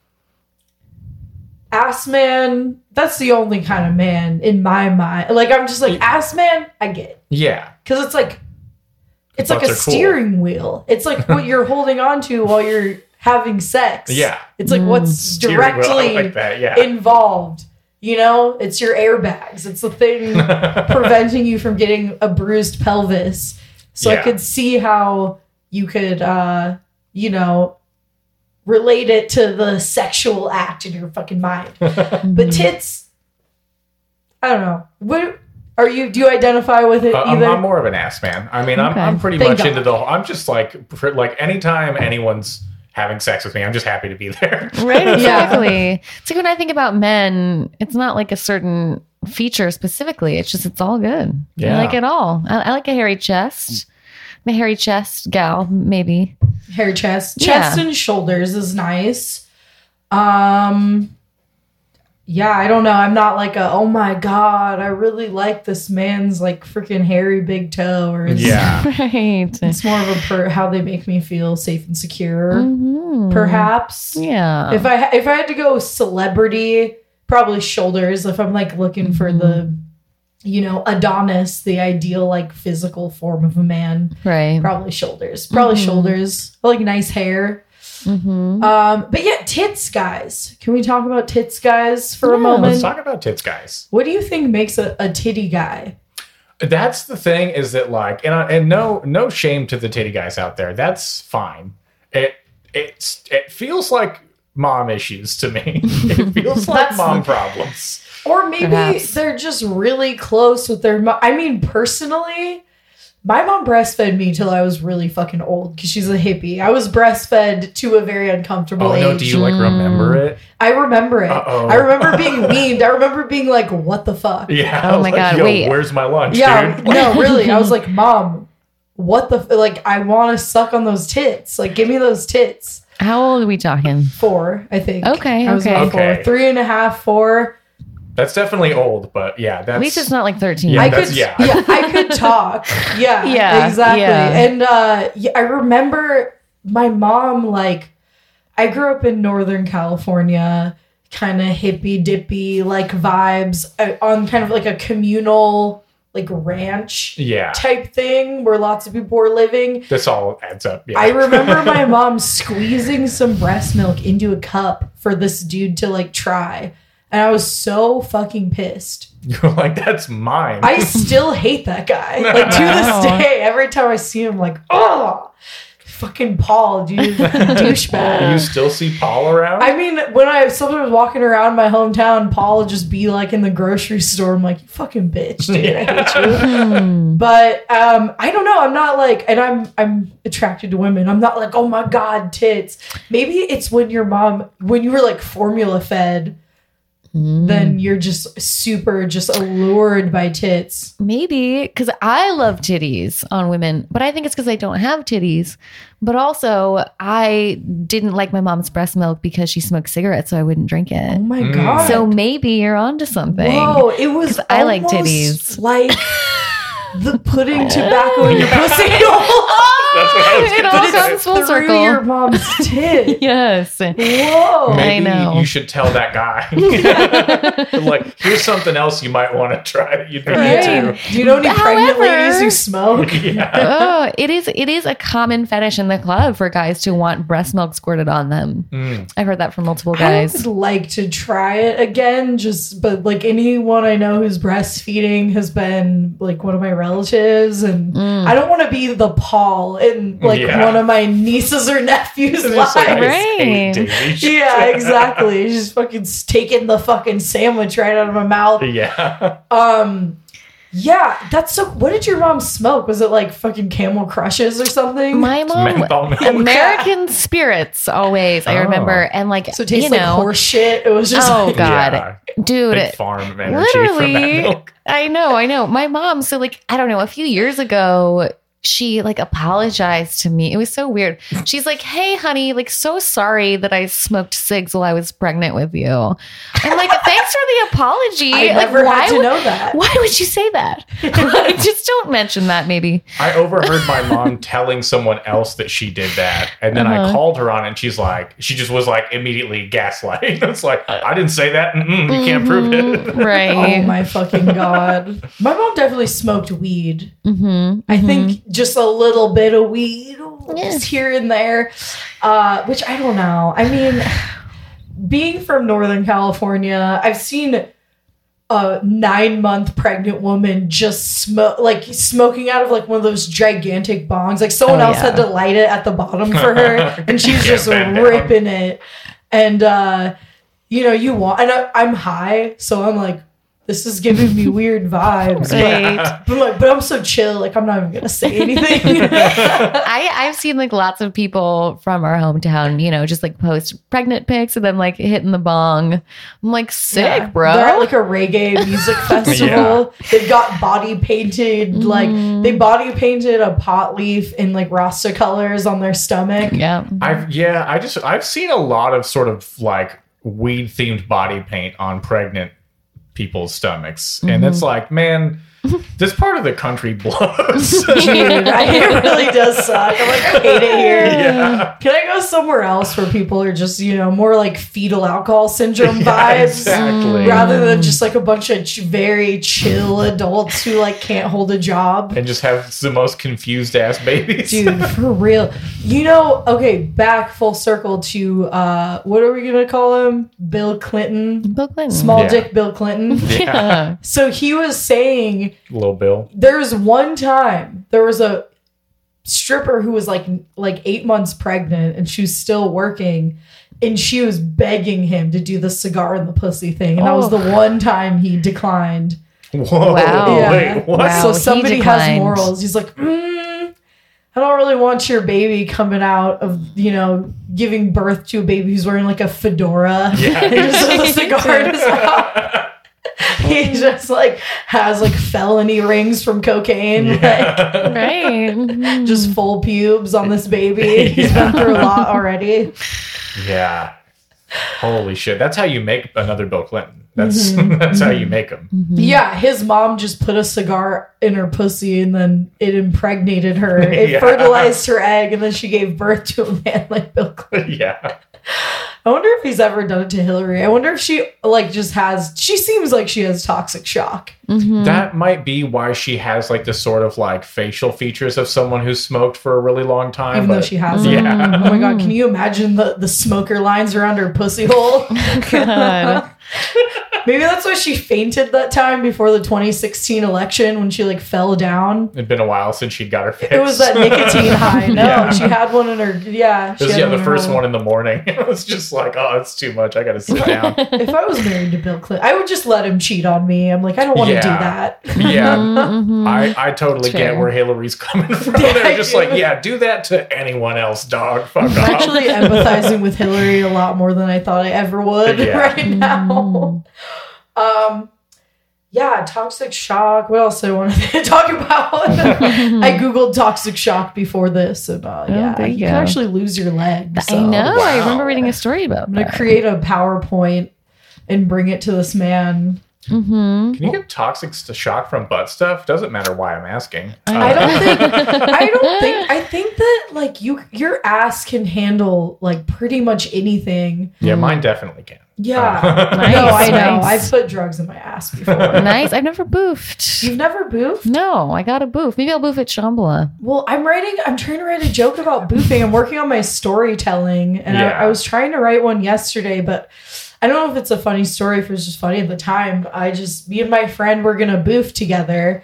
ass man. That's the only kind of man in my mind. Like, I'm just like ass man. I get it. Yeah. Because it's like a Butts are cool. steering wheel. It's like what you're holding on to while you're having sex. Yeah. It's like what's Steering wheel, I directly like that, yeah. involved. You know, it's your airbags. It's the thing preventing you from getting a bruised pelvis. So I Yeah. could see how you could, you know, relate it to the sexual act in your fucking mind. But tits, I don't know. What are you? Do you identify with it either? I'm more of an ass man. I mean, Okay. I'm pretty Thank much God. into the whole. I'm just like anytime anyone's having sex with me, I'm just happy to be there. Right, exactly. It's like when I think about men, it's not like a certain feature specifically. It's just, it's all good. Yeah. I like it all. I like a hairy chest. I'm a hairy chest gal, maybe. Hair, chest, Yeah. chest and shoulders is nice. Yeah, I don't know. I'm not like oh my God, I really like this man's like freaking hairy big toe, or it's, Yeah. Right. it's more of a how they make me feel safe and secure, Mhm. perhaps. Yeah. If I had to go celebrity, probably shoulders. If I'm like looking for the, you know, Adonis, the ideal like physical form of a man, right. probably shoulders. Probably shoulders. I like nice hair. Mm-hmm. But yeah, tits guys. Can we talk about tits guys for a Yeah, moment? Let's talk about tits, guys. What do you think makes a titty guy? That's the thing, is that like, and no shame to the titty guys out there. That's fine. It feels like mom issues to me. It feels like That's- mom problems. Or maybe Perhaps. they're just really close with their I mean, personally, my mom breastfed me till I was really fucking old because she's a hippie. I was breastfed to a very uncomfortable Oh age. no, do you like remember it? I remember it. Uh-oh. I remember being weaned. I remember being like, what the fuck? Yeah. Oh I was my like, God, Yo, wait. where's my lunch, Yeah, dude? no, really. I was like, Mom, what the like? I want to suck on those tits. Like, give me those tits. How old are we talking? 4, I think. Okay, I was okay. about 4. Okay. 3.5, 4. That's definitely old, but yeah, that's At least it's not like 13. Yeah, I that's- could, yeah. I could talk. Yeah, Yeah, exactly. yeah. And I remember my mom, like, I grew up in Northern California, kind of hippy dippy, like vibes on kind of like a communal, like ranch Yeah. type thing where lots of people were living. This all adds up. Yeah. I remember my mom squeezing some breast milk into a cup for this dude to like try. And I was so fucking pissed. You're like, that's mine. I still hate that guy. Like to Wow. this day, every time I see him, like, oh, fucking Paul, dude, douchebag. You still see Paul around? I mean, when I sometimes walking around my hometown, Paul would just be like in the grocery store. I'm like, you fucking bitch, dude. I hate you. But I don't know. I'm not like, and I'm attracted to women. I'm not like, oh my god, tits. Maybe it's when your mom, when you were like formula fed, then you're just super just allured by tits. Maybe because I love titties on women, but I think it's because I don't have titties. But also, I didn't like my mom's breast milk because she smoked cigarettes, so I wouldn't drink Oh it. my god. So maybe you're onto something. Whoa, it was 'Cause I like almost titties. like the putting tobacco in your pussy. That's what I was It gonna all say. comes full through circle. your mom's tit. Yes. Whoa. Maybe I know. you should tell that guy. Like, here's something else you might want to try that you'd be Right. into. Do you know any pregnant However- ladies who smoke? Yeah. Oh, it is a common fetish in the club for guys to want breast milk squirted on them. I've heard that from multiple I guys. would like to try it again, but like anyone I know who's breastfeeding has been like one of my relatives, and I don't want to be the Paul in like Yeah. one of my nieces or nephews' It's lives. like, I Right. hate Davey. Yeah, exactly. She's fucking taking the fucking sandwich right out of my mouth. Yeah. Yeah, that's so. What did your mom smoke? Was it like fucking Camel Crushes or something? My mom, Menthol milk. American spirits always. I Oh. remember, and like so it tastes you like know, horse shit. It was just. oh like, god, Yeah. dude, Big farm energy from that literally. milk. I know. My mom. So like, I don't know. A few years ago, she like apologized to me. It was so weird. She's like, "Hey, honey, like, so sorry that I smoked cigs while I was pregnant with you." I'm like, "Thanks for the apology." I Like, never why had to would- know that. Why would you say that? Like, just don't mention that. Maybe. I overheard my mom telling someone else that she did that, and then I called her on it, and she just was like immediately gaslighting. It's like, I didn't say that. You can't prove it. Right. Oh my fucking god! My mom definitely smoked weed. I think just a little bit of weed, just here and there, which I don't know. I mean, being from Northern California, I've seen a 9-month pregnant woman just smoking out of like one of those gigantic bongs. Like someone else had to light it at the bottom for her, and she's Can't just bend down. ripping it. And I'm high, so I'm like, this is giving me weird vibes. Right. But I'm so chill, like I'm not even gonna say anything. I've seen like lots of people from our hometown, just like post pregnant pics and then like hitting the bong. I'm like, sick, Yeah. bro. They're at like a reggae music festival. They've got body painted, like they body painted a pot leaf in like Rasta colors on their stomach. yeah. I've seen a lot of sort of like weed themed body paint on pregnant people's stomachs, and it's like, man, this part of the country blows. Dude, it really does suck. I'm like, I hate it here. Yeah. Can I go somewhere else where people are just, more like fetal alcohol syndrome Yeah, vibes? exactly. Rather than just like a bunch of very chill adults who like can't hold a job. And just have the most confused ass babies. Dude, for real. Okay, back full circle to what are we gonna call him? Bill Clinton. Bill Clinton. Small Yeah. dick Bill Clinton. Yeah. So he was saying Little Bill. there's one time there was a stripper who was like 8 months pregnant and she was still working, and she was begging him to do the cigar in the pussy thing, and that was the one time he declined. Whoa. Wow. Yeah. Wait, what? Wow. So he somebody has declined. morals. He's like, I don't really want your baby coming out of, giving birth to a baby who's wearing like a fedora. Yeah. And just has a cigar in his mouth. He just like has like felony rings from cocaine, Right. just full pubes on this baby. He's been through a lot already. Yeah. Holy shit. That's how you make another Bill Clinton. That's how you make them. Yeah, his mom just put a cigar in her pussy and then it impregnated her. It Yeah. fertilized her egg and then she gave birth to a man like Bill Clinton. Yeah. I wonder if he's ever done it to Hillary. I wonder if she like just has. She seems like she has toxic shock. That might be why she has like the sort of like facial features of someone who's smoked for a really long time. Even though she hasn't. Yeah. Oh my god, can you imagine the smoker lines around her pussy hole? God. Maybe that's why she fainted that time before the 2016 election when she like fell down. It'd been a while since she got her fix. It was that nicotine high. No, Yeah. she had one in her. Yeah, This she is had the in first her one in the morning. It was just like, oh, it's too much. I gotta sit down. If I was married to Bill Clinton, I would just let him cheat on me. I'm like, I don't want to do that. Yeah. I totally Fair. get where Hillary's coming from. Yeah, They're just I like, do. yeah, do that to anyone else, dog. Fuck I'm off. actually empathizing with Hillary a lot more than I thought I ever would Yeah. right now. Yeah, toxic shock. What else did I want to talk about? I googled toxic shock before this, and yeah, there you you go. can actually lose your leg. So I know. I Wow. remember reading a story about I'm gonna that. create a PowerPoint and bring it to this man. Can you get toxic shock from butt stuff? Doesn't matter why I'm asking. I think that like your ass can handle like pretty much anything. Yeah, mine definitely can. Yeah. Nice, No, I know. nice. I've put drugs in my ass before. Nice. I've never boofed. You've never boofed? No, I got a boof. Maybe I'll boof at Shambhala. Well, I'm trying to write a joke about boofing. I'm working on my storytelling, and Yeah. I was trying to write one yesterday, but I don't know if it's a funny story, if it was just funny at the time. Me and my friend were going to boof together.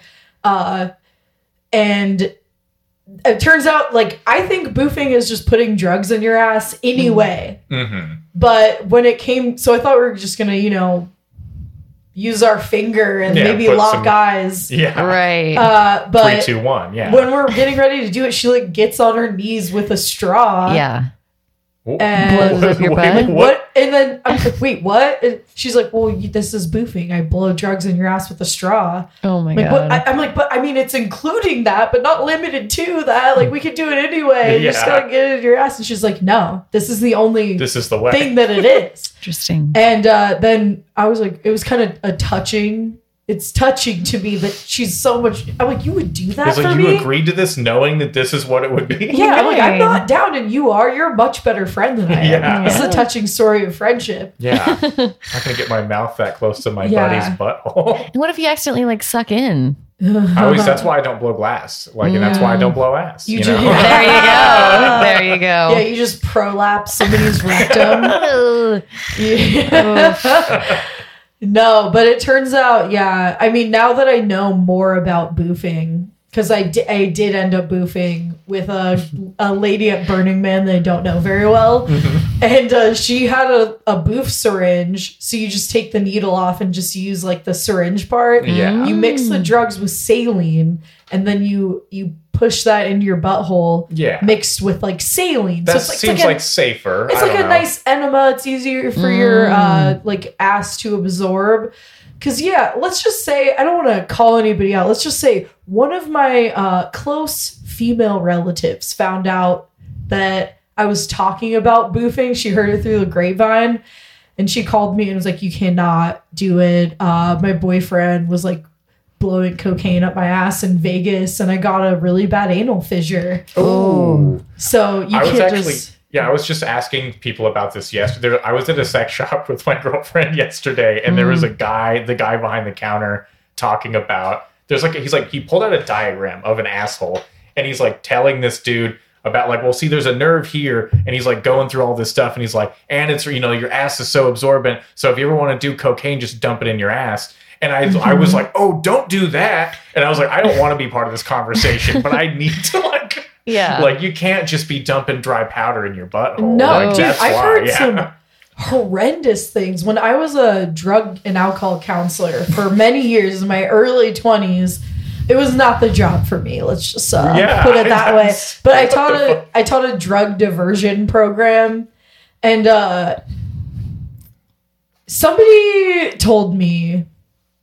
And it turns out, like, I think boofing is just putting drugs in your ass anyway. Mm-hmm. But when it came, so I thought we were just going to, use our finger and Yeah, maybe put lock some- eyes. Yeah. Right. But 3, 2, 1. Yeah. when we're getting ready to do it, she like gets on her knees with a straw. yeah. And Blows up your Wait, butt? what? And then I'm like, wait, what? And she's like, well, this is boofing. I blow drugs in your ass with a straw. Oh my Like, God. I'm like, but I mean, it's including that, but not limited to that. Like, we could do it anyway. You just Yeah. gotta get it in your ass. And she's like, no, this is the only This is the way. thing that it is. Interesting. And then I was like, it was kind of a touching. It's touching to me that she's so much. I'm like, you would do that It's for like me? you agreed to this knowing that this is what it would be. Yeah, I'm like, I'm Right. not down and you are. You're a much better friend than I am. Yeah. This is a touching story of friendship. Yeah. I'm not gonna get my mouth that close to my Yeah. buddy's butthole. And what if you accidentally like suck in? That's why I don't blow glass. Like, and that's why I don't blow ass. You You, just- know? There you go. There you go. Yeah, you just prolapse somebody's rectum. Yeah. No, but it turns out, yeah. I mean, now that I know more about boofing, because I did end up boofing with a lady at Burning Man that I don't know very well. And she had a boof syringe. So you just take the needle off and just use like the syringe part. Yeah. You mix the drugs with saline and then you push that into your butthole Yeah. mixed with like saline. That so it's seems like safer. it's I like don't a know. nice enema. It's easier for your like ass to absorb. Cause yeah, let's just say, I don't want to call anybody out. Let's just say one of my close female relatives found out that I was talking about boofing. She heard it through the grapevine and she called me and was like, you cannot do it. My boyfriend was like blowing cocaine up my ass in Vegas and I got a really bad anal fissure. Ooh. So you I was can't actually, just... I was just asking people about this yesterday. I was at a sex shop with my girlfriend yesterday, and there was the guy behind the counter talking about. He pulled out a diagram of an asshole, and he's like telling this dude about like, well, see, there's a nerve here, and he's like going through all this stuff, and he's like, and it's your ass is so absorbent, so if you ever want to do cocaine, just dump it in your ass. And I was like, oh, don't do that. And I was like, I don't want to be part of this conversation, but I need to like. Yeah. Like, you can't just be dumping dry powder in your butthole. No, like, dude, that's I've why, heard yeah. some horrendous things. When I was a drug and alcohol counselor for many years in my early 20s, it was not the job for me. Let's just put it that way. But I taught a drug diversion program, and somebody told me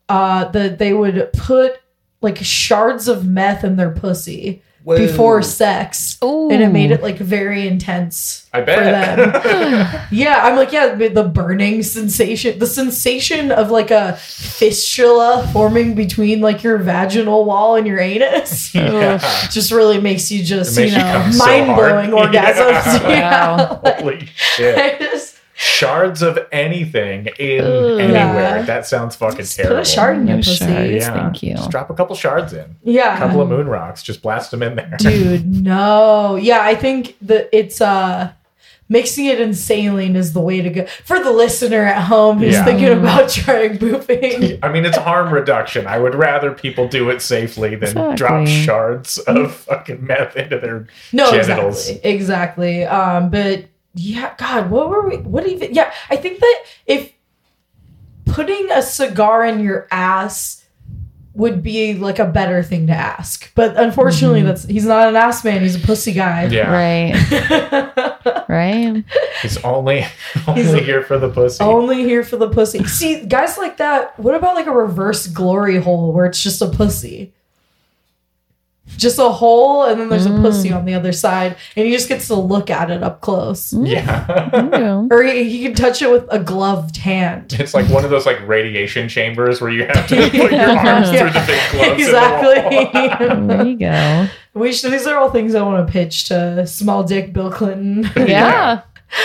that they would put like shards of meth in their pussy Whoa. before sex. Ooh. And it made it like very intense I for bet. them. Yeah, I'm like, yeah, the burning sensation, the sensation of like a fistula forming between like your vaginal wall and your anus. Yeah. Just really makes you just, It makes you come so mind-blowing hard. orgasms. Wow. Yeah. Holy shit. I just Shards of anything in Ugh. anywhere. Yeah. That sounds fucking put terrible. a shard in your No pussy. shards. Yeah. Thank you. Just drop a couple shards in. Yeah. A couple of moon rocks. Just blast them in there. Dude, no. Yeah, I think that it's mixing it in saline is the way to go. For the listener at home who's Yeah. thinking about trying boofing. I mean, it's harm reduction. I would rather people do it safely than drop Exactly. shards of fucking meth into their No, genitals. exactly. But yeah, God, what even? Yeah, I think that if putting a cigar in your ass would be like a better thing to ask. But unfortunately, he's not an ass man. He's a pussy guy. Yeah. Right. Right. He's only here for the pussy. Only here for the pussy. See, guys like that, what about like a reverse glory hole where it's just a pussy? Just a hole and then there's a pussy on the other side and he just gets to look at it up close. Yeah. Yeah. Or he can touch it with a gloved hand. It's like one of those like radiation chambers where you have to put your arms Yeah. through the big gloves. Exactly. There you go. These are all things I want to pitch to small dick Bill Clinton. Yeah.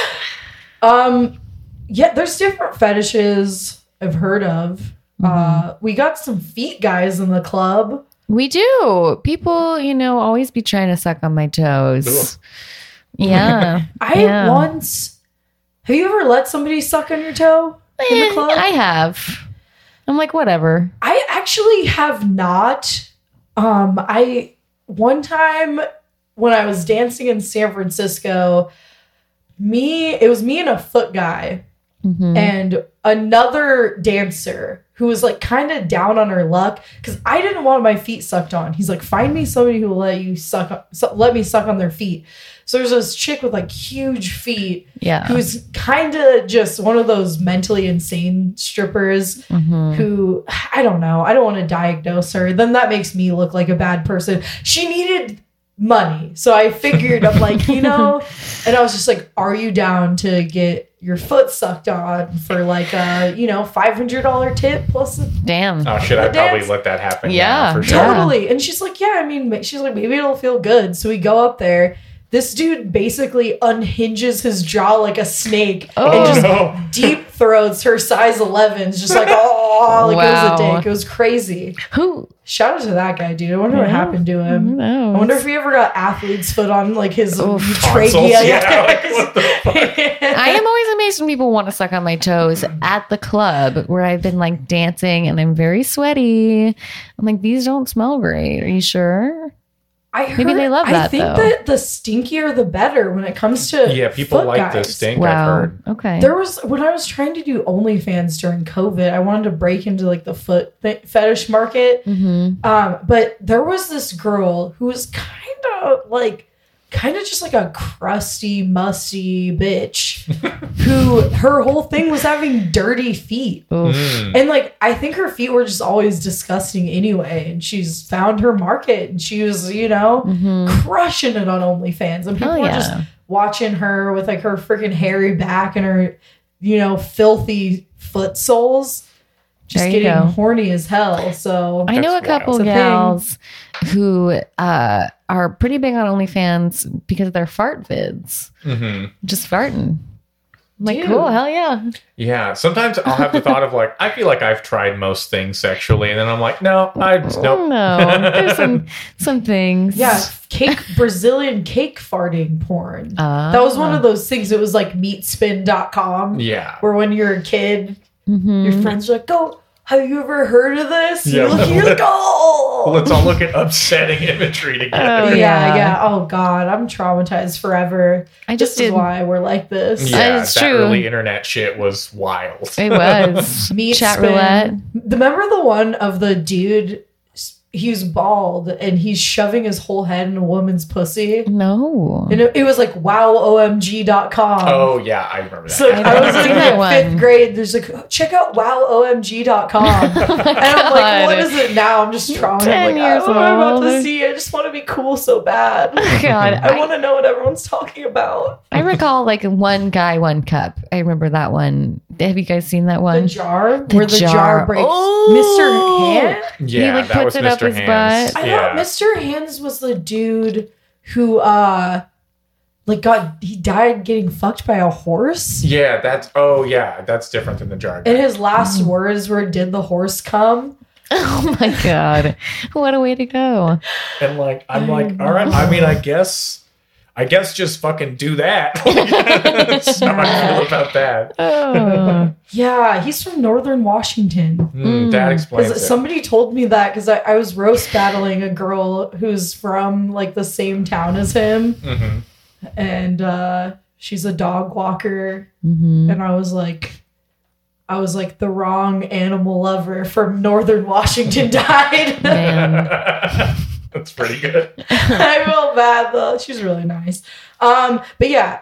Yeah, there's different fetishes I've heard of. We got some feet guys in the club. We do. People, always be trying to suck on my toes. Ugh. Yeah. I once. Have you ever let somebody suck on your toe in the club? I have. I'm like, whatever. I actually have not. One time when I was dancing in San Francisco, it was me and a foot guy and another dancer who was like kind of down on her luck because I didn't want my feet sucked on. He's like, find me somebody who will let me suck on their feet. So there's this chick with like huge feet Yeah. who's kind of just one of those mentally insane strippers who, I don't know, I don't want to diagnose her. Then that makes me look like a bad person. She needed money. So I figured, I'm like, and I was just like, are you down to get your foot sucked on for like a, $500 tip plus a Damn. Oh shit! I Dance. probably let that happen. Yeah. for sure. Yeah. Totally. And she's like, yeah, I mean, she's like, maybe it'll feel good. So we go up there. This dude basically unhinges his jaw like a snake and just no. deep throats her size 11s, just like, oh, like it was Wow. a dick. It was crazy. Who? Shout out to that guy, dude. I wonder what happened to him. No. I wonder if he ever got athlete's foot on like his Tonsils? trachea. Yeah, like, what the fuck? I am always amazed when people want to suck on my toes at the club where I've been like dancing and I'm very sweaty. I'm like, these don't smell great. Are you sure? Maybe they love I that, think though. that the stinkier the better when it comes to Yeah, people foot like the guys. stink. I've Wow. heard. Okay. There was when I was trying to do OnlyFans during COVID, I wanted to break into like the foot fetish market. But there was this girl who was kind of just like a crusty, musty bitch who her whole thing was having dirty feet. Oof. And like, I think her feet were just always disgusting anyway. And she's found her market and she was, crushing it on OnlyFans. And people Hell were yeah. just watching her with like her freaking hairy back and her, filthy foot soles. Just There you getting go. horny as hell. So I know a That's couple wild. It's a gals who are pretty big on OnlyFans because of their fart vids. Just farting. I'm like, Dude. cool, hell yeah. Yeah, sometimes I'll have the thought of like, I feel like I've tried most things sexually, and then I'm like, no, nope. No, there's some things. yeah, Brazilian cake farting porn. Ah. That was one of those things. It was like meatspin.com. Yeah. Where when you're a kid, Mm-hmm. your friends are like, "Go, have you ever heard of this?" Yeah, You're like, "Oh, Let's all look at upsetting imagery together. Oh, yeah, yeah. Oh God, I'm traumatized forever. I This just is did. why we're like this. Yeah, It's that true. early internet shit was wild. It was Meat chat spin. roulette. Remember the one of the dude? he's bald and he's shoving his whole head in a woman's pussy. No. And it was like wowomg.com. Oh yeah, I remember that. So I was like in that one. 5th grade. There's like, check out wowomg.com. And I'm like, what is it now? I'm just drawing. 10 I'm like, I years don't know what I'm about to old. see. I just want to be cool so bad. God, I want to know what everyone's talking about. I recall like One Guy, One Cup. I remember that one. Have you guys seen that The one? jar? The where the jar jar. breaks. Oh! Mr. Hand? Yeah, He, like, that puts was it up Mr. his Hands. butt. I Yeah. thought Mr. Hands was the dude who he died getting fucked by a horse. Yeah, that's different than the jar guy. And his last words were, "Did the horse come?" Oh my God. What a way to go. And like, I'm like, all right. I mean, I guess just fucking do that. That's how I feel about that. Oh. Yeah, he's from Northern Washington. That explains 'Cause it. somebody told me that because I was roast battling a girl who's from like the same town as him, Mhm. and she's a dog walker, and I was like, the wrong animal lover from Northern Washington died. Man. That's pretty good. I felt bad though. She's really nice. But yeah,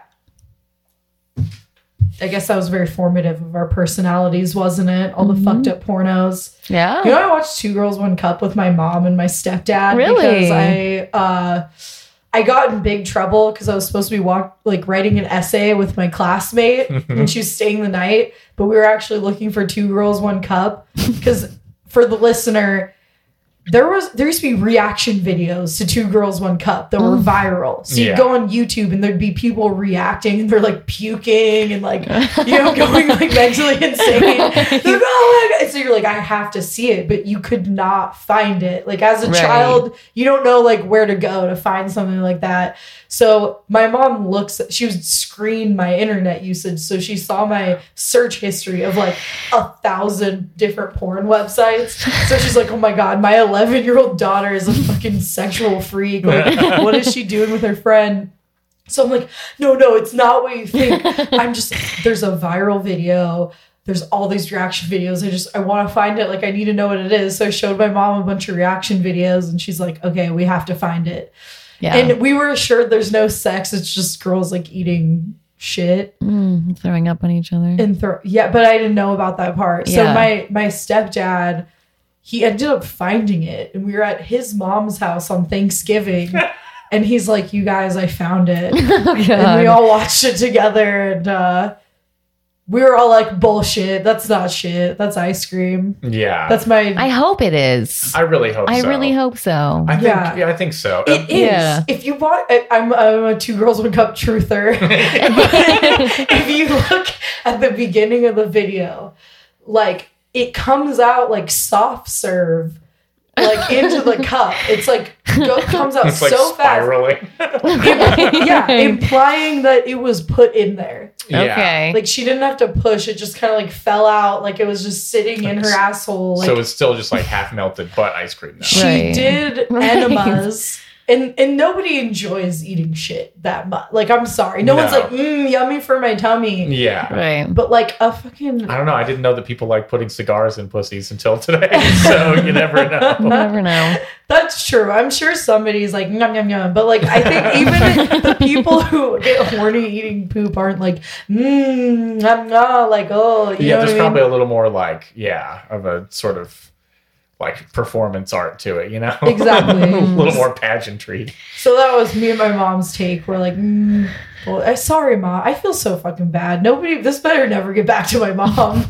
I guess that was very formative of our personalities, wasn't it? All the fucked up pornos. Yeah. You know, I watched Two Girls, One Cup with my mom and my stepdad Really? because I got in big trouble because I was supposed to be writing an essay with my classmate and she was staying the night, but we were actually looking for Two Girls, One Cup because for the listener, there used to be reaction videos to Two Girls, One Cup that were viral. So you'd go on YouTube and there'd be people reacting and they're like puking and like, going like mentally insane. They're like, oh my God. So you're like, I have to see it, but you could not find it. Like as a Right. child, you don't know like where to go to find something like that. So my mom she would screen my internet usage. So she saw my search history of like 1,000 different porn websites. So she's like, oh my God, my 11-year-old daughter is a fucking sexual freak. Like, what is she doing with her friend? So I'm like, no, it's not what you think. There's a viral video. There's all these reaction videos. I want to find it. Like, I need to know what it is. So I showed my mom a bunch of reaction videos and she's like, okay, we have to find it. Yeah. And we were assured there's no sex. It's just girls like eating shit Throwing up on each other. and but I didn't know about that part. So Yeah. my stepdad, he ended up finding it and we were at his mom's house on Thanksgiving and he's like, you guys, I found it. Oh, And God. we all watched it together and we were all like, bullshit. That's not shit. That's ice cream. Yeah. That's my... I hope it is. I really hope so. I really hope so. I think so. It is. Yeah. If you want, I'm a Two Girls, One Cup truther. If you look at the beginning of the video, like it comes out like soft serve, like into the cup. It's like comes out It's like so fast. spiraling. Yeah, implying that it was put in there. Okay. Like she didn't have to push; it just kind of like fell out, like it was just sitting in her asshole. Like So it's still just like half melted butt ice cream now. she Right. did enemas. And nobody enjoys eating shit that much. Like, I'm sorry. No one's No. like, yummy for my tummy. Yeah. Right. But like a fucking... I don't know. I didn't know that people like putting cigars in pussies until today. So you never know. You never know. That's true. I'm sure somebody's like, yum, yum, yum. But like, I think even the people who get horny eating poop aren't like, I'm not like, oh, you know Yeah, what there's I mean? probably a little more like, of a sort of like performance art to it, you know? Exactly. A little more pageantry. So that was me and my mom's take. We're like, well, sorry, Mom. I feel so fucking bad. This better never get back to my mom.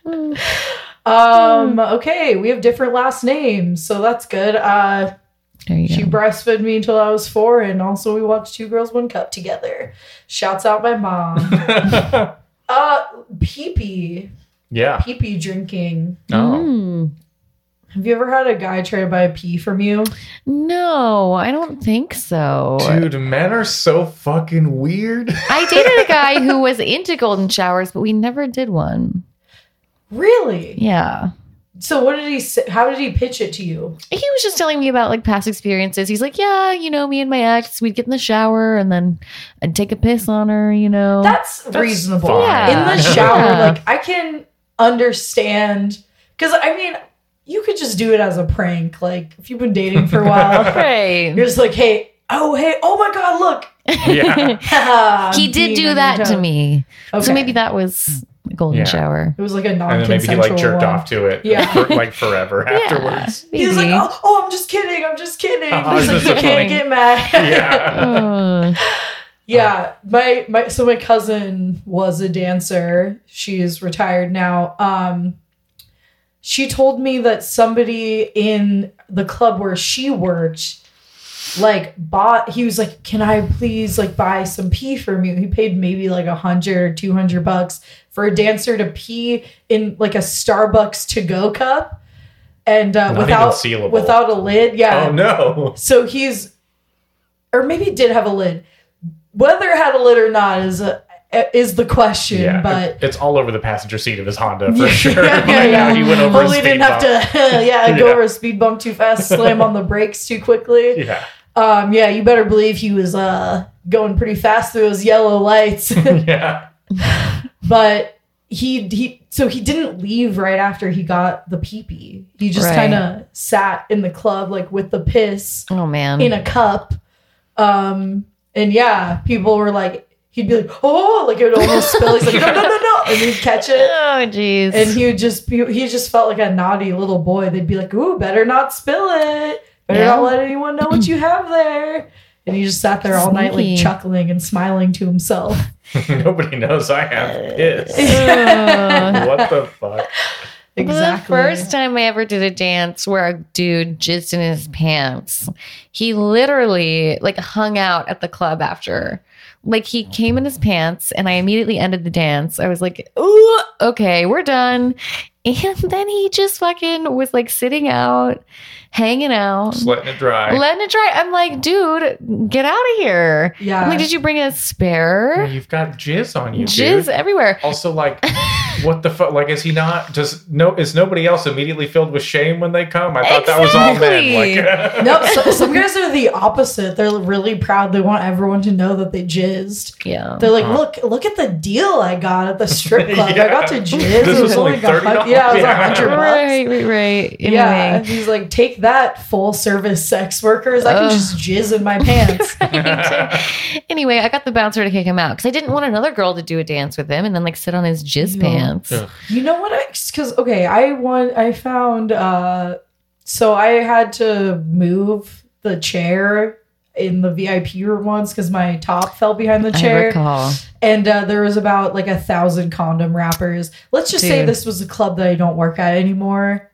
Okay, we have different last names, so that's good. There you She go. breastfed me until I was 4, and also we watched Two Girls, One Cup together. Shouts out my mom. Pee-pee. Yeah. Pee-pee drinking. Oh. Have you ever had a guy try to buy a pee from you? No, I don't think so. Dude, men are so fucking weird. I dated a guy who was into golden showers, but we never did one. Really? Yeah. So what did he say? How did he pitch it to you? He was just telling me about like past experiences. He's like, yeah, me and my ex, we'd get in the shower and then I'd take a piss on her, That's reasonable. fine. Yeah. In the shower, Yeah. like I can understand because I mean, you could just do it as a prank. Like if you've been dating for a while, Right. you're just like, hey, oh my God, look. Yeah. He did Peeing do on that your to toe. me. Okay. So maybe that was the golden Yeah. shower. It was like a And then maybe he non-consensual like jerked one. off to it Yeah. for, like forever afterwards. Maybe. He's like, oh, I'm just kidding. I'm just kidding. Oh, He's like, this you is can't funny. get mad. Yeah. Oh, Yeah, my cousin was a dancer. She is retired now. She told me that somebody in the club where she worked, like he was like, can I please like buy some pee from you? He paid maybe like $100 or $200 for a dancer to pee in like a Starbucks to-go cup. And Not even sealable. without a lid. Yeah. Oh no. So or maybe it did have a lid. Whether it had a lid or not is the question. Yeah, But it's all over the passenger seat of his Honda for sure. yeah. He went over Hopefully a speed didn't have bump. to go Yeah. over a speed bump too fast, slam on the brakes too quickly. Yeah. Yeah, you better believe he was going pretty fast through those yellow lights. Yeah. But he didn't leave right after he got the pee-pee. He just Right. kind of sat in the club like with the piss oh man. in a cup. And yeah, people were like, he'd be like, oh, like it would almost spill. He's like, no. And he'd catch it. Oh jeez. And he just felt like a naughty little boy. They'd be like, ooh, better not spill it. Better Yeah. not let anyone know what you have there. And he just sat there all night, like Sneaky. chuckling and smiling to himself. Nobody knows I have piss. Ugh. What the fuck? Exactly. The first time I ever did a dance where a dude jizzed in his pants, he literally like hung out at the club after. Like he came in his pants and I immediately ended the dance. I was like, ooh, okay, we're done. And then he just fucking was like sitting out, hanging out. Just letting it dry. Letting it dry. I'm like, dude, get out of here. Yeah. I'm like, did you bring a spare? You've got jizz on you, Jizz dude. everywhere. Also, like, what the fuck? Like, is he not just is nobody else immediately filled with shame when they come? I thought that was all men. Exactly. Like, No, some guys are the opposite. They're really proud. They want everyone to know that they jizzed. Yeah. They're like, look at the deal I got at the strip club. Yeah. I got to jizz. This It was only like $30. Yeah, it was Yeah. $100. Right. Anyway. Yeah, he's like, take that, full service sex workers. I can just jizz in my pants. Anyway, I got the bouncer to kick him out because I didn't want another girl to do a dance with him and then like sit on his jizz pants. Ugh. You know what? Because I found. So I had to move the chair in the VIP room once because my top fell behind the I chair. recall. And there was about like 1,000 condom wrappers. Let's just say Dude. this was a club that I don't work at anymore.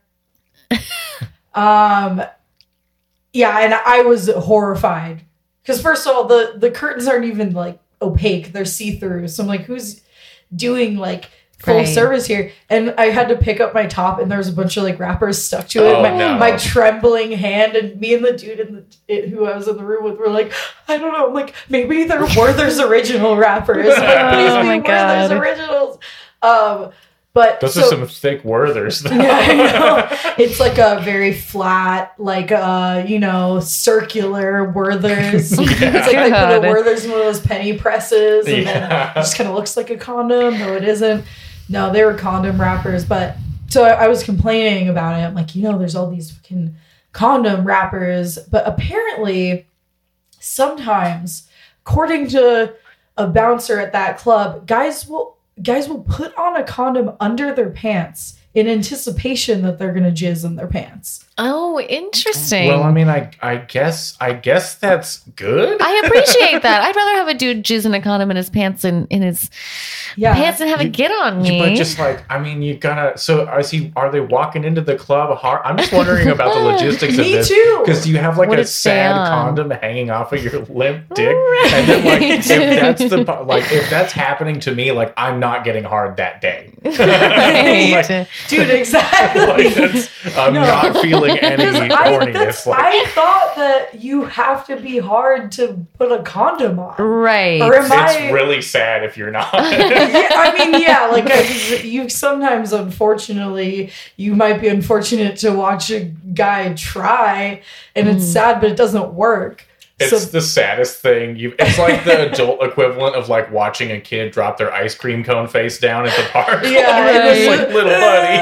Yeah, and I was horrified because first of all, the curtains aren't even like opaque; they're see through. So I'm like, who's doing like full Right. service here? And I had to pick up my top, and there was a bunch of like wrappers stuck to it. Oh, my, no. my trembling hand, and me and the dude who I was in the room with were like, I don't know. I'm like, maybe they're Werther's original wrappers. I'm like, please Oh be my Werther's God. originals. But Those so, are some thick Werthers, though. yeah, I know. It's like a very flat, like circular Werther's. It's like they put a God. Werther's in one of those penny presses, and then Yeah. it just kind of looks like a condom, though it isn't. No, they were condom wrappers. But so I was complaining about it. I'm like, there's all these fucking condom wrappers, but apparently, sometimes, according to a bouncer at that club, guys will put on a condom under their pants in anticipation that they're gonna jizz in their pants. Oh, interesting. Well, I mean, I guess that's good. I appreciate that. I'd rather have a dude jizz in a condom in his pants and in his Yeah. pants and have it get on me. But just like, I mean, you gotta. So are they walking into the club hard? I'm just wondering about the logistics of Me this. too. Because you have like What a it say sad on? condom hanging off of your limp dick, and then like if that's happening to me, like I'm not getting hard that day. Right. Dude, exactly. I'm No. not feeling any horniness. I thought that you have to be hard to put a condom on. Right. Or am It's I? really sad if you're not. Yeah, I mean, yeah, like you sometimes, unfortunately, you might be unfortunate to watch a guy try, and it's sad, but it doesn't work. It's the saddest thing. It's like the adult equivalent of like watching a kid drop their ice cream cone face down at the park. Yeah, It's like, little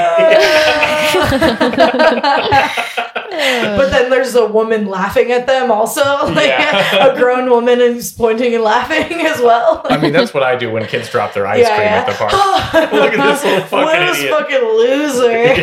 buddy. But then there's a woman laughing at them also. Like Yeah. a grown woman who's pointing and laughing as well. I mean, that's what I do when kids drop their ice cream at the park. Look at this little fucking What this idiot. fucking loser.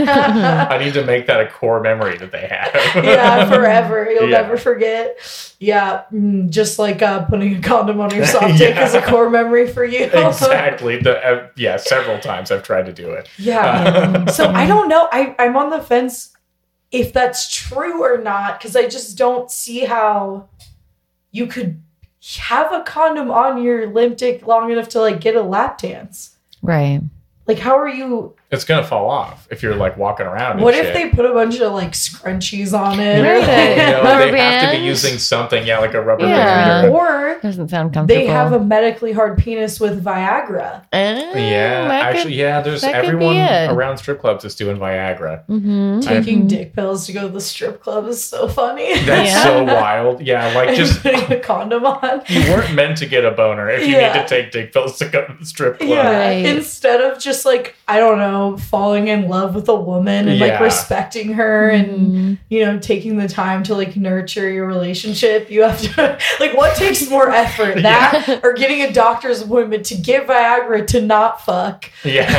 I need to make that a core memory that they have. Yeah, forever. You'll Yeah. never forget. Yeah, just like putting a condom on your soft dick is a core memory for you. Exactly. Several times I've tried to do it. Yeah. So I don't know. I'm on the fence if that's true or not, because I just don't see how you could have a condom on your limp dick long enough to like get a lap dance. Right. Like, how are you? It's gonna fall off if you're like walking around. And What if shit. they put a bunch of like scrunchies on it? Right. Rubber they have to be bands? using something, like a rubber Yeah. band. Or Doesn't sound comfortable. they have a medically hard penis with Viagra. Yeah, that actually, there's that could be everyone it. around strip clubs is doing Viagra. Mm-hmm. Taking dick pills to go to the strip club is so funny. That's Yeah. so wild. Yeah, like And just putting a condom on. you weren't meant to get a boner if you Yeah. need to take dick pills to go to the strip club. Yeah, Right. instead of just like, I don't know, falling in love with a woman and like Yeah. respecting her and, you know, taking the time to like nurture your relationship, you have to, like, what takes more effort? That or getting a doctor's appointment to get Viagra to not fuck?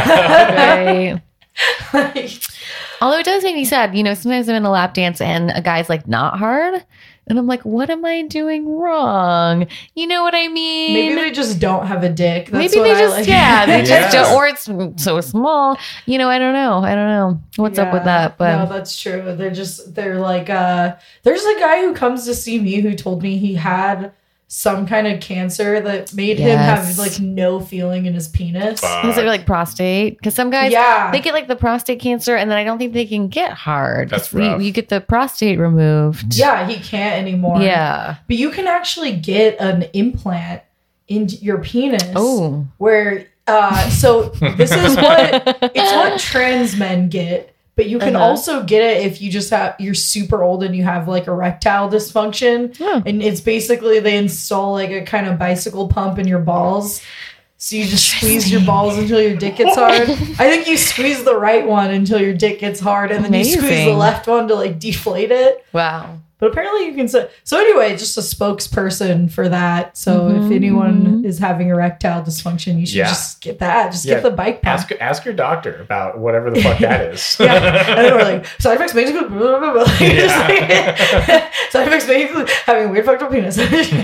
Yeah. Right. Like, Although it does make me sad, sometimes I'm in a lap dance and a guy's like not hard. And I'm like, what am I doing wrong? You know what I mean? maybe they just don't have a dick. That's Maybe what they I just, like. they just Yeah. don't, or it's so small. I don't know. What's up with Yeah. that? But no, that's true. They're like, there's a guy who comes to see me who told me he had some kind of cancer that made him have Yes. like no feeling in his penis. is it like prostate? Because some guys, Yeah. they get like the prostate cancer and then I don't think they can get hard. That's 'Cause rough. you get the prostate removed. Yeah, he can't anymore. Yeah. But you can actually get an implant in your penis. Oh. Where so this is what trans men get. But you can Uh-huh. also get it if you you're super old and you have like erectile dysfunction. Oh. And it's basically they install like a kind of bicycle pump in your balls. So you just squeeze your balls until your dick gets hard. I think you squeeze the right one until your dick gets hard, and then you squeeze the Amazing. left one to like deflate it. Wow. But apparently you can say so anyway, just a spokesperson for that. So if anyone is having erectile dysfunction, you should Yeah. just get that. Just Yeah. get the bike pump. Ask your doctor about whatever the fuck that is. Yeah. And then we're like, side effects may include blah, blah, blah. Just like, side effects may include having a weird fucked up penis.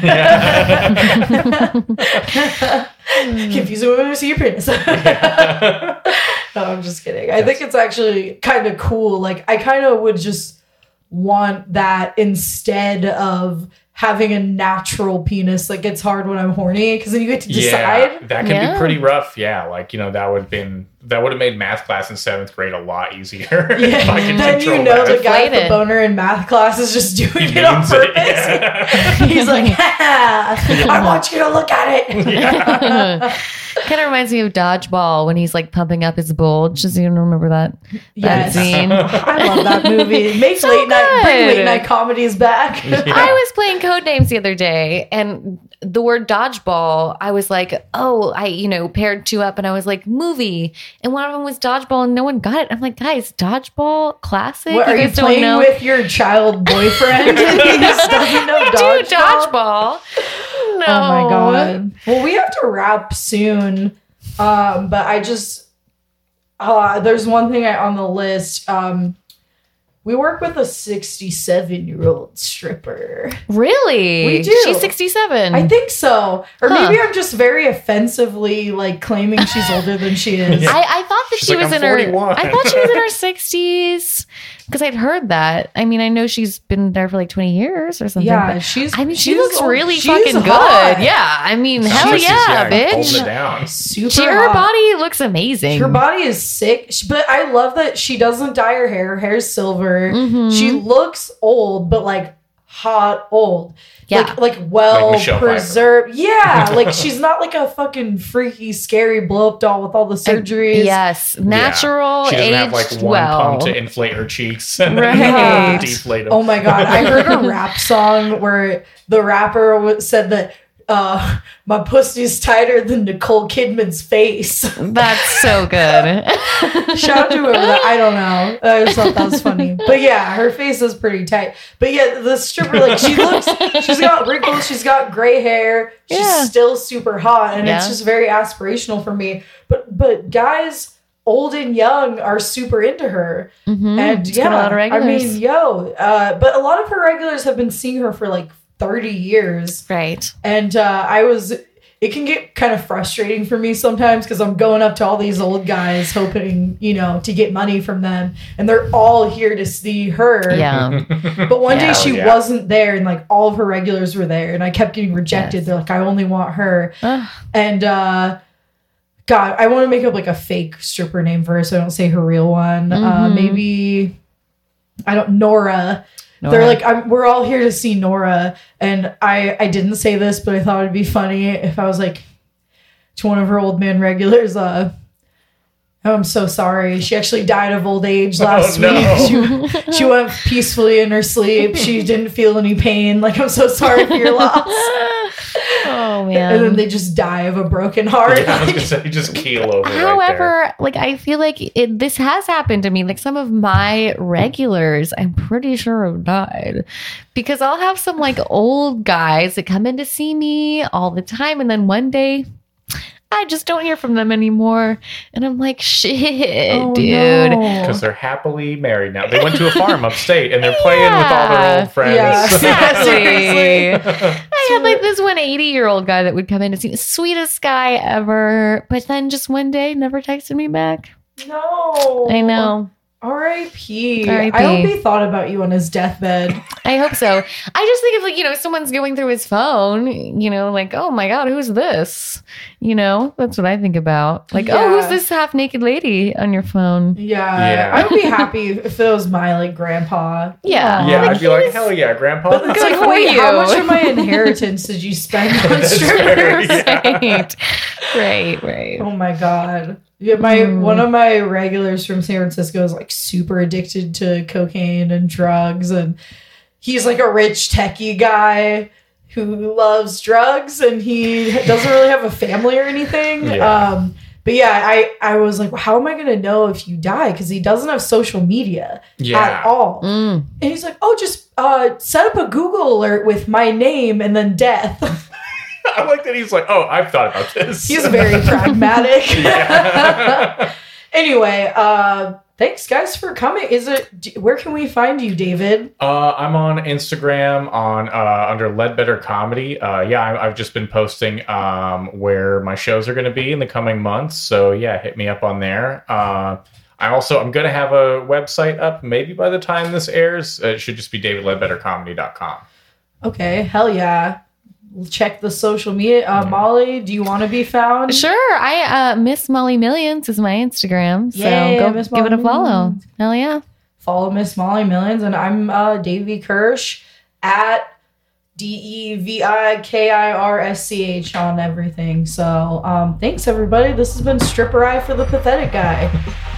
Confusing women who see your penis. No, I'm just kidding. I think it's actually kind of cool. Like, I kind of would just want that instead of having a natural penis that gets hard when I'm horny, because then you get to decide. Yeah, that can Yeah. be pretty rough. Yeah, like that would have made math class in 7th grade a lot easier. If I could Then control you know that. the guy with the Deflated. boner in math class is just doing He it on means it, purpose. yeah. He's like, I want you to look at it. Kind of reminds me of Dodgeball when he's like pumping up his bulge. Does anyone remember that? Yes. That scene. I love that movie. Make So bring good. late night comedies back. Yeah. I was playing Codenames the other day and the word dodgeball, I was like, oh, I paired two up and I was like, movie. And one of them was dodgeball and no one got it. I'm like, guys, dodgeball classic? What, are you guys don't playing know? with your child boyfriend? He just doesn't know Dude, dodgeball. dodgeball. No. Oh my god. Well, we have to wrap soon. But I just there's one thing on the list. We work with a 67-year-old stripper. Really? We do. She's 67. I think so. Or Huh. maybe I'm just very offensively like claiming she's older than she is. Yeah. I thought that She's she like, was "I'm in 41." her. I thought she was in her 60s because I'd heard that. I mean, I know she's been there for like 20 years or something. Yeah, but she's. I mean, she she's looks old. really She's fucking hot. good. Yeah, I mean, hell She's yeah, holding bitch. it down. Super Her hot. body looks amazing. Her body is sick, but I love that she doesn't dye her hair. Her hair's silver. Mhm. She looks old, but like hot old. Yeah. Like well Like Michelle preserved. Yeah. Like she's not like a fucking freaky, scary blow up doll with all the surgeries. Yes. Natural, She doesn't aged have like one well. pump to inflate her cheeks and Right. then deflate them. Oh my God. I heard a rap song where the rapper said that my pussy's tighter than Nicole Kidman's face. That's so good. Shout out to whoever that. I don't know. I just thought that was funny. But yeah, her face is pretty tight. But yeah, the stripper, like she's got wrinkles, she's got gray hair, she's Yeah. still super hot, and Yeah. it's just very aspirational for me. But guys, old and young, are super into her. Mhm. And She's got a lot of I regulars. mean, but a lot of her regulars have been seeing her for like 30 years. Right. And it can get kind of frustrating for me sometimes because I'm going up to all these old guys hoping, to get money from them. And they're all here to see her. Yeah. But one day Yeah. she Yeah. wasn't there and like all of her regulars were there and I kept getting rejected. Yes. They're like, I only want her. Ugh. And God, I want to make up like a fake stripper name for her so I don't say her real one. Mhm. Maybe, Nora. They're like, we're all here to see Nora. And I didn't say this, but I thought it'd be funny if I was like to one of her old man regulars, oh, I'm so sorry. She actually died of old age last week. She went peacefully in her sleep. She didn't feel any pain. Like, I'm so sorry for your loss. Oh man. And then they just die of a broken heart. Yeah, I was gonna say, you just keel over right there. However, like I feel like this has happened to me. Like some of my regulars, I'm pretty sure have died because I'll have some like old guys that come in to see me all the time, and then one day I just don't hear from them anymore, and I'm like, shit, Oh, dude. no. Because they're happily married now. They went to a farm upstate and they're playing with all their old friends. Yeah. Exactly. I had like this 180-year-old guy that would come in to see me, sweetest guy ever, but then just one day never texted me back. No. I know. R.I.P. R.I.P. I hope he thought about you on his deathbed. I hope so. I just think if like, someone's going through his phone, like, oh my God, who's this? That's what I think about. Like, Yeah. oh, who's this half naked lady on your phone? Yeah. I would be happy if it was my like grandpa. Yeah. Yeah, Like, I'd be like, hell yeah, Grandpa. But it's Good like, for wait, you. how much of my inheritance did you spend on That's strippers? fair. Right. Oh my God. Yeah, one of my regulars from San Francisco is like super addicted to cocaine and drugs, and he's like a rich techie guy who loves drugs, and he doesn't really have a family or anything. Yeah. But yeah, I was like, well, how am I going to know if you die? Because he doesn't have social media at all. Mm. And he's like, oh, just set up a Google alert with my name and then death. I like that he's like, oh, I've thought about this. He's very pragmatic. Yeah. Anyway, thanks guys for coming. Where can we find you, David? I'm on Instagram under Ledbetter Comedy. I've just been posting where my shows are going to be in the coming months. So yeah, hit me up on there. I'm going to have a website up maybe by the time this airs. It should just be davidledbettercomedy.com. Okay, hell yeah. We'll check the social media. Molly, do you want to be found? Sure. I Miss Molly Millions is my Instagram. So Yay, go Miss give it a Molly follow. Millions. Hell yeah. Follow Miss Molly Millions, and I'm Davy Kirsch at DEVIKIRSCH on everything. So thanks everybody. This has been Stripper Eye for the Pathetic Guy.